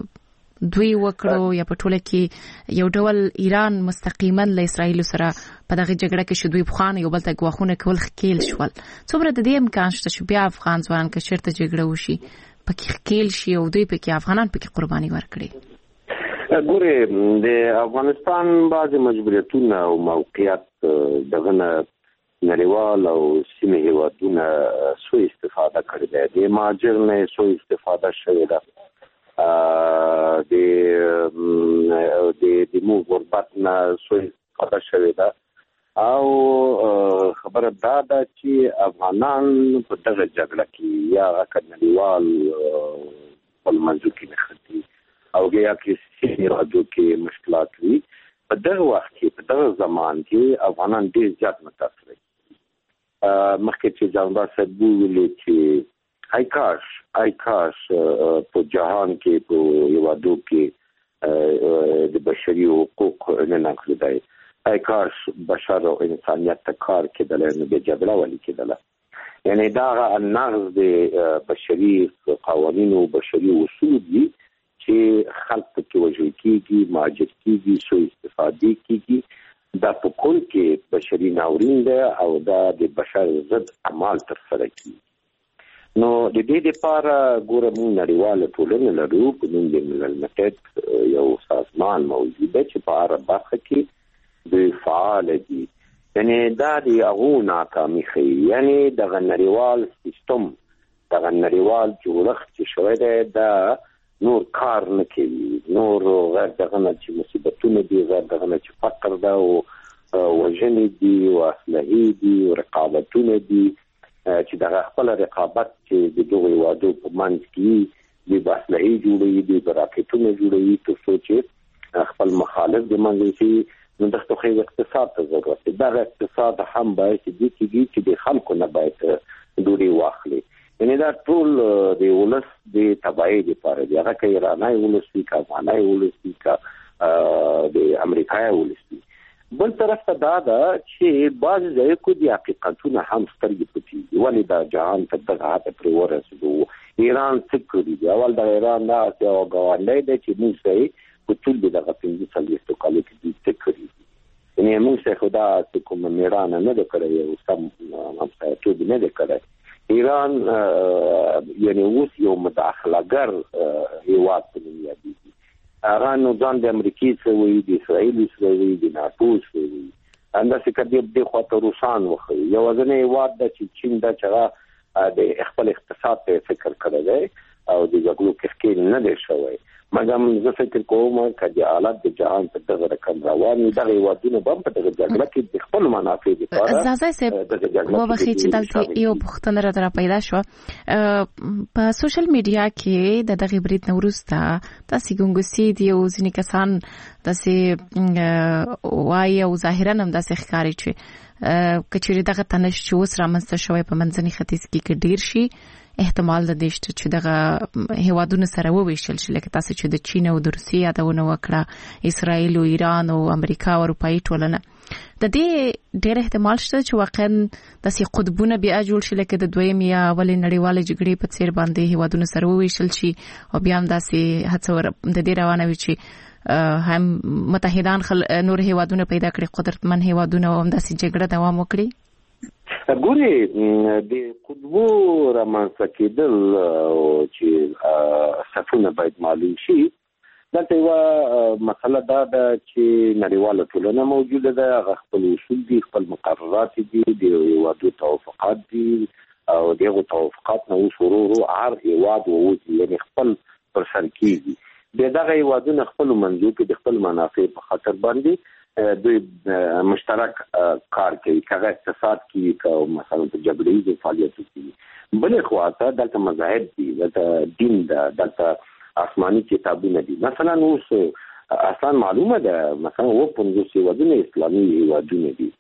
دوی وکړو یا په ټوله کې یو ډول ایران مستقیما له اسرائیل سره په دغه جګړه کې چې دوی بخوانه یو بل ته ګواښونه کول ښکیل شول، څومره د دې امکان شته چې بیا افغان ځوانان که چېرته جګړه وشي پکې ښکیل شي او دوی پکې افغانان پکې قرباني ورکړي؟ ګورې د افغانستان بعضې مجبوریتونه او موقعیت دغه نه نړیوال او سیمې هیوادونه سوء استفاده کړې ده. د مهاجر نه سوء استفاده شوې ده، د مو غربت نه سوء استفاده شوې ده او خبره دا ده چې افغانان په دغه جګړه کې یا هغه نړیوال خپل منځو کې نښتي او یا کې سیمې هیوادو کې مشکلات وي. په دغه وخت کې، په دغه زمان کې افغانان ډېر زیات متاثر دي. مخکې چې جانباز صاحب وویلې چې ای کاش په جهان کې په هیوادو کې د بشري حقوق نه نقض، ای کاش بشر او انسانیت ته کار کېدلی نو د جګړه ولې کېدله. یعنی دا نقض د بشري قوانینو، بشري اصولو دي چې خلک پکې وژل کېږي، مهاجر کېږي، سوء استفادې کېږي. دا په کل کې بشري ناورین ده او دا د بشر ضد اعمال ترسره کېږي. نو د دې لپاره ګوره موږ نړیواله ټولنه لرو، په نوم د ملل متحد یو سازمان موجود دی چې په هره برخه کې دوی فعال دي. یعنی دا د هغو ناکامي ښیي. یعنی دغه نړیوال سیستم، دغه نړیوال جوړښت چې شوی دی دا نور کار نه کوي، نور غیر دغه نه چې مصیبتونه دي، غیر دغه نه چې فقر ده او وژنې دي او اسلحې دي او رقابتونه دي چې دغه خپل رقابت چې د دغو هیوادو په منځ کې د اسلحې جوړوي، د راکټونه جوړوي تر څو چې خپل مخالف د منځ کې نو د خپل اقتصاد ته ضرورت دی. دغه اقتصاد هم باید چې د خلکو نه باید دوړې واخلي. یعنی دا ټول د ولس د تباہي لپاره دی، هغه که ایرانی ولس وي که افغاني ولس وي که د امریکایي ولس وي. بل طرف ته دا ده چې بعض ځایو کې د حقیقتونه هم سترګې پټې دي. ولې دا جهان ته دغه حد پرې ورسېدو؟ ایران څه کړي دي؟ اول د ایران دا یو ګاونډی دی چې موږ سره په ټول دغه 15 کالو کې څه کړي دي. یعنی موږ سره خدا چې کوم میران نه ده کړی او سم همسایه‌توب نه ده کړی. ایران یعنی اوس یو مداخلهګر هیواد په نوم یادېږي. هغه نو ځان د امریکې سره وایي، د اسرائیل سره وایي، د ناټو سره وایي. همداسې که دې خواته روسان وښیي. یوازینی هیواد ده چې چین ده چې هغه د خپل اقتصاد ته فکر کړی دی او د جګړو کښکې نه دی شوی. مګر زه فکر کوم که د حالات د جهان په دغه رقم روان وي، دغه هیوادونه به هم په دغه جګړه کې د خپل منافع لپاره ځاځی صاحب وبخښئ چې دلته یو پوښتنه راته پیدا شوه. په سوشل میډیا کې د دغه برید نه وروسته داسې ګنګوسې دي او ځینې کسان داسې وایي او ظاهرا هم داسې ښکاري چې که چیرې دغه تنش چې اوس رامنځته شوی په منځني ختیځ کې ډېر شي، احتمال د دې شته چې دغه هیوادونه سره وویشل شي، لکه تاسو چې د چین او د روسیې یادونه وکړه، اسرائیل او ایران او امریکا او اروپایي ټولنه. د دې ډېر احتمال شته چې واقعا داسې قطبونه بیا جوړ شي لکه د دویم یا اولې نړیوالې جګړې په څیر باندې هیوادونه سره وویشل شي او بیا هم داسې هڅه د دې روانه وي چې هم متحدان نور هیوادونه پیدا کړي، قدرتمن هیوادونه، او هم داسې جګړه دوام وکړي. ګوري د قطبو رامنځته کېدل چې صفونه باید معلوم شي. دلته یوه مسله دا ده چې نړیواله ټولنه موجوده ده، هغه خپل اصول دي، خپل مقررات دي، د هیوادو توافقات دي او دغه توافقات نه اوس ورو ورو هر هیواد ووځي، یعنی خپل پر سر کېږي. د دغه هیوادونه خپلو منځو کې د خپل منافع په خاطر باندې دوی مشترک کار کوي، که اقتصاد کې که مثلا په جګړیزو فعالیتو کې. بلې خواته دلته مذاهب دي، دلته دین ده، دلته آسماني کتابونه دي. مثلا اوس اصلا معلومه ده مثلا 50 هیوادونه اسلامي هیوادونه دي.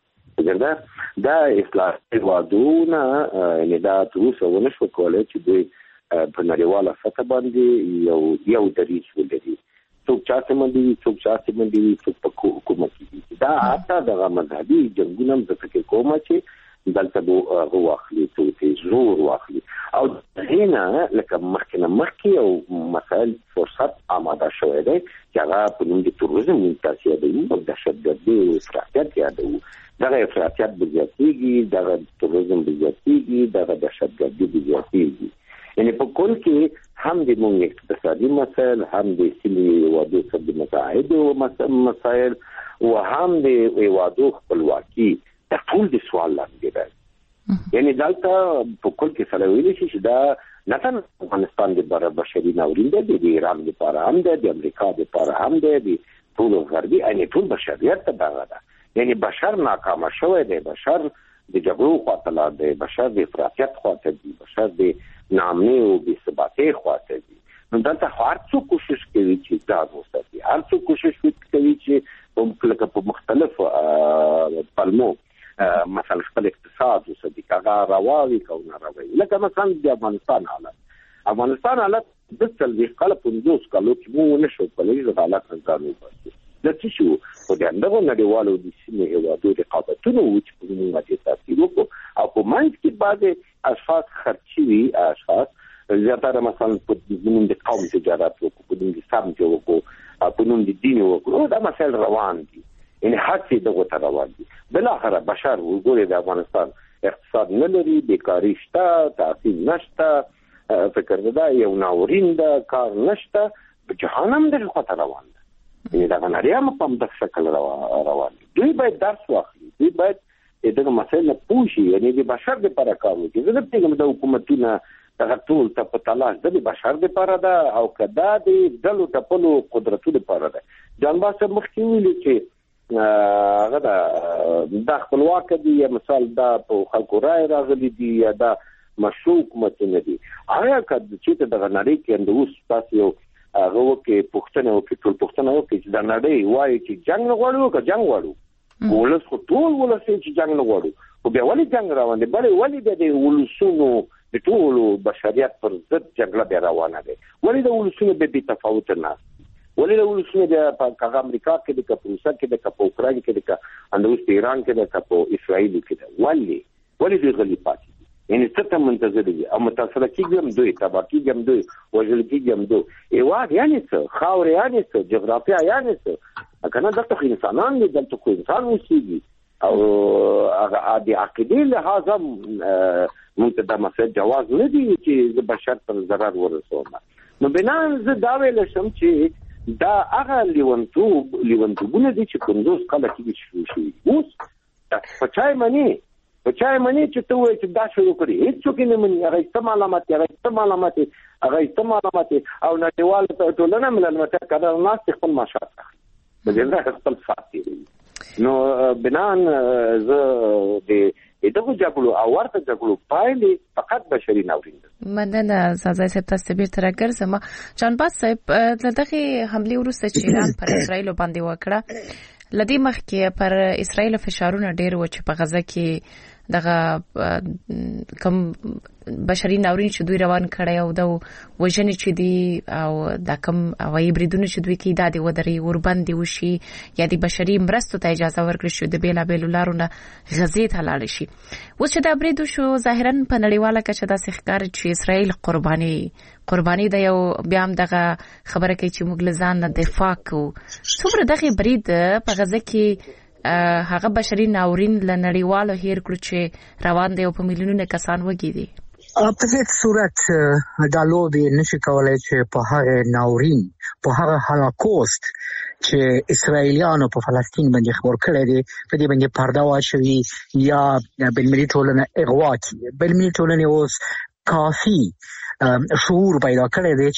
دا اسلامي هیوادونه یعنی دا تر اوسه ونه شو کولی چې دوی په نړیواله سطح باندې یو دریځ ولري. څوک چاته منډي، څوک چاته منډي، څوک په حکومت کې. دا حتی دغه مذهبي جنګونه هم زه فکر کوم چې دلته به واخلي، څوک زور واخلي او هنا لکه مخکې او مسایل فرصت آماده شوی دی چې هغه په نوم د تروریزم تاسې یادوي او دهشتګردي او افراطیت یادوي. دغه افراطیت به زیاتېږي، دغه تروریزم به زیاتېږي، دغه دهشتګردي به زیاتېږي. یعنی په کل کې هم د موږ اقتصادي مسایل، هم د سیمې هیوادو سره د متحدو مسایل او هم د هیوادو خپلواکي د ټول د سوال لاندې ده. یعنی دلته په کل کې سره ویل شي چې دا نه تنها افغانستان د بشري ناورین دی، د ایران لپاره هم دی، د امریکا لپاره هم دی، د ټول غربي یعنی ټول بشریت ته دغه ده. یعنی بشر ناکامه شوی دی، بشر د جګړو خواته لاړ دی، بشر د افراطیت خواته دی، بشر د ناامنۍ او بې ثباتۍ خواته دي. نو دلته هر څوک کوشش کوي چې ځان وساتي، هر څوک کوشش کوي چې لکه په مختلفو پلمو مثلا خپل اقتصاد وساتي، که هغه روا وي که ناروا وي. لکه مثلا د افغانستان حالت د 40 کاله 50 کالو کې موږ ونه شو کولی د حالت نه ځان وباسو. د څه شو خو د همدغو نړیوالو د سیمې هیوادو رقابتونه وو چې په موږ باندې تاثیر وکړو او په منځ کې بعضې اشخاص خرچي وي، اشخاص زیاتره مثلا په نوم د قوم تجارت وکړو، په نوم د سمت وکړو، په نوم د دین وکړو. دا مسایل روان دي، یعنی هڅې دغو ته روان دي. بالاخره بشر وګورئ د افغانستان اقتصاد نه لري، بیکاري شته، تعصیب نشته، فکر دا یو ناورین ده، کار نشته، جهان هم دغې خواته روان ده. یعنی دغه نړۍ هم په همدغه شکل روان دي. دوی باید درس واخلي، دوی باید دغه مسایل نه پوښي یعنی د بشر لپاره کار وکړي. زه نه پیږم د حکومتونو دغه ټول ته په تلاش د بشر لپاره ده او کدا د ډلو ټپلو قدرتونو لپاره ده. جانباس مخکې ویلي چې هغه د خپلواک دي یا مثال دا په خلکو رای راغلي دي یا دا مشروع حکومتونه دي. آیا چې دغه نړۍ کې اندوس تاسو یو هغه کې پښتنه او ټول پښتنه او چې د نړۍ وایي چې جنگ نه غواړو که جنگ غواړو ولس خو ټول ولس چې جنگ نه غواړو خو بیا ولې جنگ روان دي بلې ولې د ولسونو د ټولو بشریت پر ضد جګړه بیا روانه ده. ولې د ولسونو به تفاوت نه ولې د ولسونو د کاغه امریکا کې د کپروسا کې د کپو اوکران کې د اندوس ایران کې د کپو اسرائیل کې د ولې د غلی پاتې یعنی څه ته منتظر دي او متاثر کیږم دوی تبا کیږم دوی وجل کیږم دوی ایواد یعنی څه خاور یعنی څه جغرافیا یعنی څه کنه دغه انسانان دي دلته خو انسان وسیږي او هغه د عقیدې له هغه مونږ ته مسله جواز نه دی چې د بشر پر ضرر ورسوم. نو بنا زه دا ویل شم چې دا هغه لیونتوبونه دي چې 50 کاله کې شروع شوي. اوس په چای منی چې ته وایې چې دا شروع کړي هیڅوک نه مني هغه استعمالات او نړیوال ټولنه ملل متحد کړه ناس خپل مشاهده بجنده خپل فاتي. نو بنان زه د دغه جګړو او ورته جګړو پایلې فقط بشري ناورین ده. مننه زازای صاحب تاسو به تر ګرځم. جانباز صاحب دغه حمله وروسته چې ایران پر اسرائیل باندې وکړه لدی مخکې پر اسرائیل فشارونه ډیر و چې په غزه کې دغه کم بشري ناورین چې دوی روان کړي او د وژنې چې دی او د کم هوایي بریدونه چې دوی کې د ودرې وربندې وشي یا د بشري مرستو ته اجازه ورکړي شو د بیلابیلو لارو نه غزې ته لاړ شي. اوس چې دا برید شو ظاهرا په نړیواله کچه داسې ښکاري چې اسرائیل قرباني د یو بیا هم دغه خبره کوي چې موږ له ځان نه دفاع کوو. څومره دغه برید په غزه کې هغه بشري ناورین له نړیوالو هیر کړو چې روان دی او په میلیونونو کسان وږي دي. په هیڅ صورت دا لوبې نشي کولای چې په هغه ناورین په هغه هولوکوست چې اسرائیلیانو په فلسطین باندې خبر کړی دی په دې باندې پرده واچوي یا بین‌المللي ټولنه اغوا کوي. بین‌المللي ټولنه اوس کافي شعور پیدا کړی دی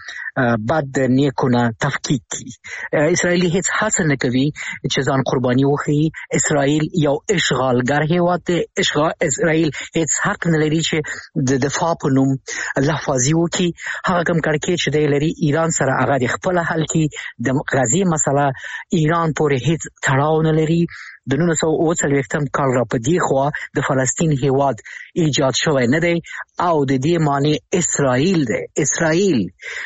چې بعد نیکونه تفکیک کی. اسرائیلی هیڅ هڅه نه کوي چې ځان قرباني وکړي. اسرائیل یو اشغالګر هیواد دی. اسرائیل هیڅ حق نه لري چې د دفاع په نوم لفظي وکړي. هغه کوم کړکېچ چې دی لري ایران سره هغه د خپل حل کې د غزې مسله ایران پورې هیڅ تړاو نه لري. د 1940 کال را په دی خوا د فلسطین هیواد ایجاد شوی نه دی او د دې معنی اسرائیل دی. اسرائیل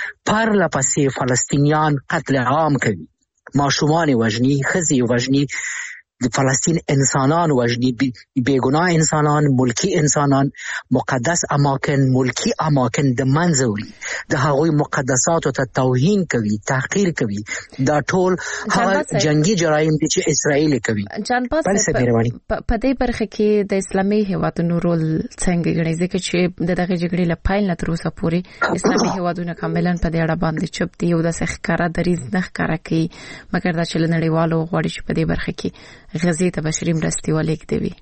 پر لپسې فلسطینیان قتل عام کوي، ماشومان وژني، ښځې وژني، د فلسطین انسانان وژني، بیگناه انسانان، ملکی انسانان، مقدس اماکن، ملکی اماکن د منځه وړي، د هغوی مقدساتو ته توهین کوي، تحقیر کوي. دا ټول هغه جنگي جرایم دي چې اسرائیل کوي. جانباز په دې برخه کې د اسلامي هیوادونو رول څنګه ګڼي؟ ځکه چې دغه جګړې له پیل نه تر اوسه پورې اسلامي هیوادونه کاملا په دې اړه باندې چوپ دي او د ښکارا دریز نه ښکارا کوي، مګر دا چې نړیوالو غواړي چې په دې برخه کې غزې ته بشري مرستې ولېږدوي.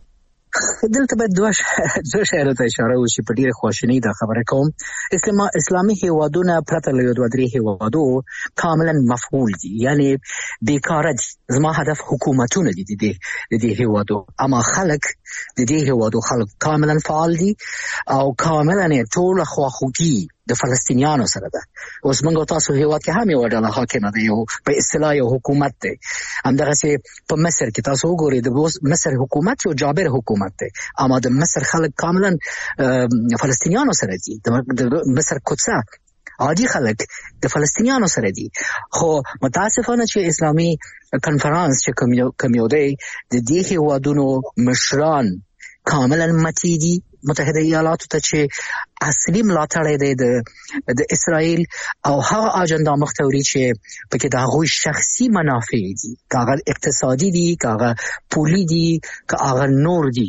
دلته باید دوه شیانو ته اشاره وشي. په ډیره خواشینۍ دا خبره کوم، اسلامي هیوادونه پرته له یو دوه درې هیوادو کاملا مفعول دي، یعنی بیکاره دي. زما هدف حکومتونه دي د دې هیوادو، اما خلک د دې هیوادو خلک کاملا فعال دي او کاملا ټول خواخوږي د فلسطینیانو سره ده. اوس موږ تاسو هیواد کې هم یو ډله حاکمه ده، یو په اصطلاح یو حکومت دی. همدغسې په مصر کې تاسو وګورئ د مصر حکومت یو جابر حکومت دی، اما د مصر خلک کاملا فلسطینیانو سره دي. د مصر قدسه عادي خلک د فلسطینیانو سره دي. خو متاسفانه چې اسلامي کنفرانس چې کوم یو دی د دې هیوادونو مشران کاملا متي دي متحده ایالاتو ته چې اصلي ملاتړی دی د اسرائیل او هغه اجندا مختوري چې پکې د هغوی شخصي منافع دي، که هغه اقتصادي دي، که هغه پولی دي، که هغه نور دي.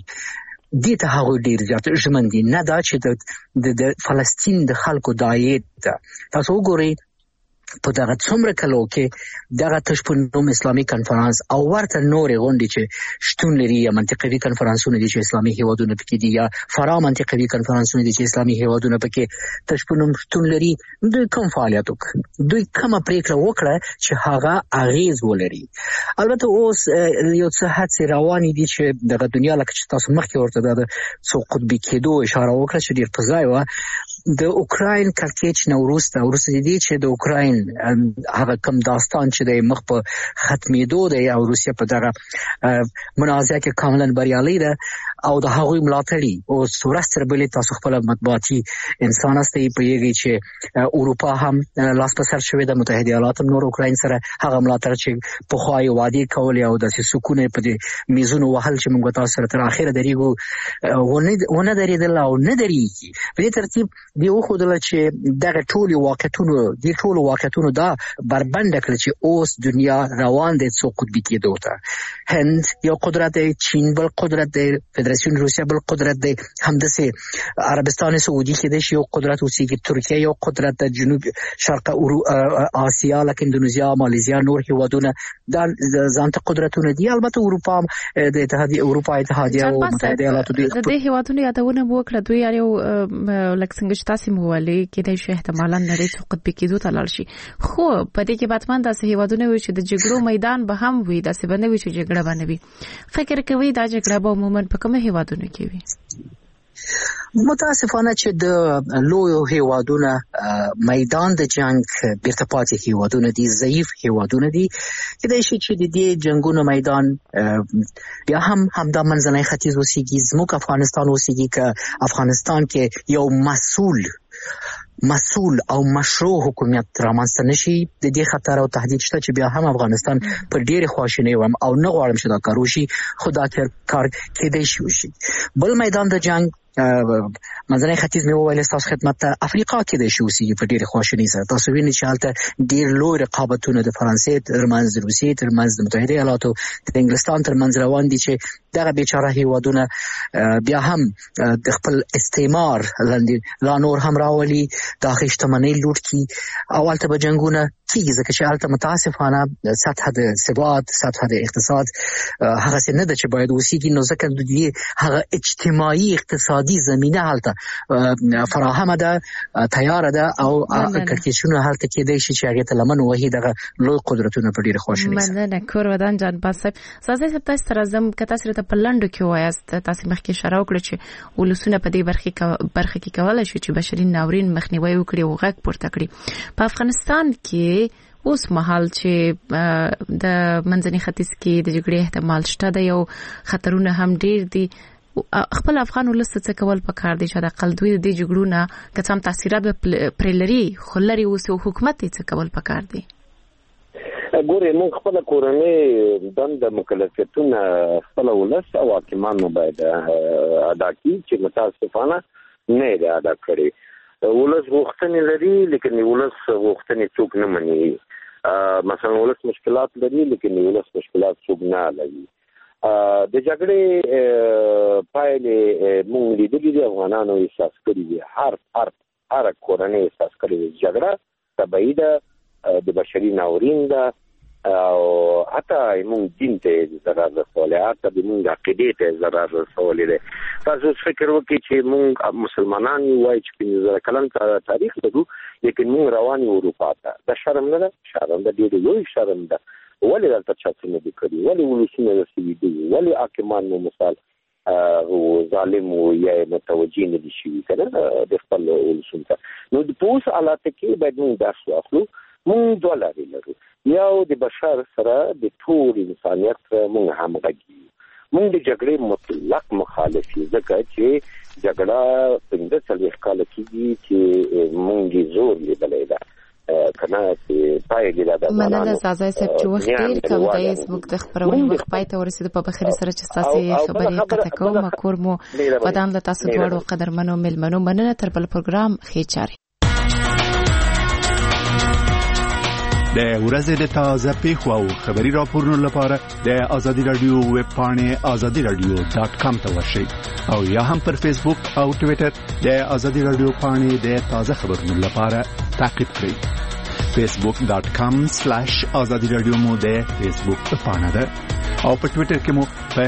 دې ته هغوی ډېر زیات ژمن دي، نه دا چې د فلسطین د خلکو دایې ده. تاسو وګورئ په دغه څومره کلو کې دغه تشپنوم اسلامي کنفرانس او ورته نورې غونډې چې شتون لري یا منطقوي کنفرانسونه دي چې اسلامي هیوادونه پکې دي یا فرا منطقوي کنفرانسونه دي چې اسلامي هیوادونه پکې تشپنوم شتون لري، دوی کوم فعالیت وکړي، دوی کومه پریکړه وکړه چې هغه اغیز ولري. البته اوس یو څه هڅې روانې دي چې دغه دنیا لکه چې تاسو مخکې ورته د څو قطبي کېدو اشاره وکړه چې ډېر په ځای وه. د اوکراین کړکېچ نه وروسته دي چې د اوکراین هغه کم داستان چې د مخ په ختمېدو دی او روسیا په دغه منازعه کې کاملا بریالۍ ده او د هغوی ملاتړي او ورځ تر بلې تاسو خپل مطبوعاتي انسان استئ پوهیږئ چې اروپا هم لاس په سر شوې ده، متحده ایالات هم نور اوکراین سره هغه ملاتړ چې پخوا یې وعدې کولې او داسې سکون په دې میزونو وهل چې موږ تاسو سره تر اخره درېږو ونه درېدل او نه درېږي. په دې ترتیب دی وښودله چې دغه ټولو واقعیتونو دا بربنډه کړه چې اوس دنیا روان دی څو قطبي کېدو ته. هند یو قدرت دی، چین بل قدرت دی، فدراسیون روسیه بل قدرت دی، همداسې عربستان سعودي کې دی یو قدرت اوسېږي، ترکیه یو قدرت ده، جنوب شرق آسیا لکه اندونیزیا، مالیزیا، نور هیوادونه دا ځان ته قدرتونه دي. البته اروپا د اروپا اتحادیه او متحده ایالاتو د دې هیوادونو یادونه وکړه، دوی یو لکه څنګه چې تاسو مولي کېدای شي احتمالاً نړۍ څو قطبي کېدو ته لاړ شي، خو په دې کې باتمن داسې هیوادونه وي چې د جګړو میدان به هم وي، داسې باندې وي چې جګړه باندې وي. فکر کوي دا جګړه به عموماً په کومه هیوادونو کې وي؟ متاسفانه چې د لویو هیوادونه میدان د جنگ بیرته پاتې هیوادونه دي، ضعیف هیوادونه دي، کېدای شي چې د دې جنگونو میدان بیا هم همدا منځنی ختیځ اوسېږي، زموږ افغانستان اوسېږي که افغانستان کې یو مسؤل او مشروع حکومت رامنځته نشي. د دې خطر او تهدید شته چې بیا هم افغانستان پر ډېرې خواشینۍ وم او نه غواړم چې دا کار وشي، خو دا کار کېدای شي وشي. بل میدان د جنگ منځنی ختیځ مې وویل ستاسو خدمت ته، افریقا کېدای شي اوسېږي په ډېرې خواشینۍ سره. تاسو وینئ چې هلته ډېر لوی رقابتونه د فرانسې ترمنځ، د روسیې ترمنځ، د متحده ایالاتو د انګلستان ترمنځ روان دي چې دغه بیچاره هیوادونه بیا هم د خپل استعمار لاندې لا نور هم راولي، د هغې شتمنۍ لوټ کړي او هلته به جنګونه کېږي، ځکه چې هلته متاسفانه سطحه د ثبات، سطحه د اقتصاد هغسې نه ده چې باید اوسېږي، نو ځکه د دې هغه اجتماعي اقتصادي زمینه هلته فراهمه ده، تیاره ده او کړکېچونه هلته کېدای شي چې هغې ته لمن ووهي دغه لوی قدرتونه په ډېرې خواشینۍ سره. مننه کور ودان جان باز صاحب. سازي صاحب تاسو سره زم که تاسو ته په لنډو کې وایاست، تاسو مخکې اشاره وکړه چې ولسونه په دې برخه کې کولای شي چې بشري ناورین مخنیوي وکړي او غږ پورته کړي. په افغانستان کې اوس مهال چې د منځني ختیځ کې د جګړې احتمال شته، د یو خطرونه هم ډېر دي. خپل افغان ولس څه کول پکار دي چې د اقل دوی د جګړو نه که څه هم تاثیرات پرې لري خو لري اوس او حکومت یې څه کول پکار دي؟ ګورې موږ خپله کورنۍ دنده مکلفیتونه خپل ولس او حاکمانو باید ادا کړي چې متاسفانه نه یې ادا کړي. ولس غوښتنې لري لیکن ولس غوښتنې څوک نه مني. مثلا ولس مشکلات لري لیکن ولس مشکلات څوک نه لري. د جګړې پایلې موږ لیدلې دي، افغانانو احساس کړي دي، هر کورنۍ احساس کړي دي. جګړه طبیعي ده، د بشري ناورین ده او حتی موږ دین ته ضرر رسولی، حتی موږ عقیدې ته ضرر رسولی دی. تاسو فکر وکړئ چې موږ مسلمانان یو، وایي چې 15,000 کلن تاریخ لرو، لیکن موږ روان یو اروپا ته. دا شرم نه ده؟ شرم ده، ډېر لوی شرم ده. ولې دلته چا څه نه دي کړي؟ ولې ولسونه رسېدلي دي؟ ولې حاکمان مو مثال ظالم و یا متوجه نه دي شوي که نه د خپل ولسونو ته؟ نو د په اوس حالاتو کې باید موږ درس واخلو. موږ دوه لارې لرو، یو د بشر سره د ټول انسانیت موږ همغږي یو. موږ د جګړې مطلق مخالف یو، ځکه چې جګړه 45 کاله کېږي چې موږ یې زور لیدلی ده کنه چې پایلې ده د مننه سازای صاحب چې وخت ډېر کم دی، زموږ د خپرونې وخت پای ته ورسېدو. په بخیر سره چې ستاسې خبرې قطع کوم، کور مو ودان له تاسو دواړو قدرمنو مېلمنو مننه. تر بل پروګرام ښې چارې. د ورځې د تازه پیښو او خبري راپورونو لپاره د ازادي رادیو ویب پاڼې azadiradio.com ته ورشئ او یا هم پر فیسبوک او ټوئیټر د ازادي رادیو پاڼې د تازه خبرونو لپاره تعقیب کړئ. facebook.com/azadi-radio مو د فیسبوک پاڼه ده او په ټوئیټر کې مو په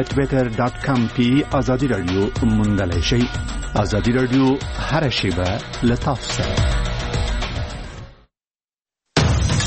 twitter.com/azadi-radio موندلای شئ. ازادي رادیو هر شیبه لطف سره.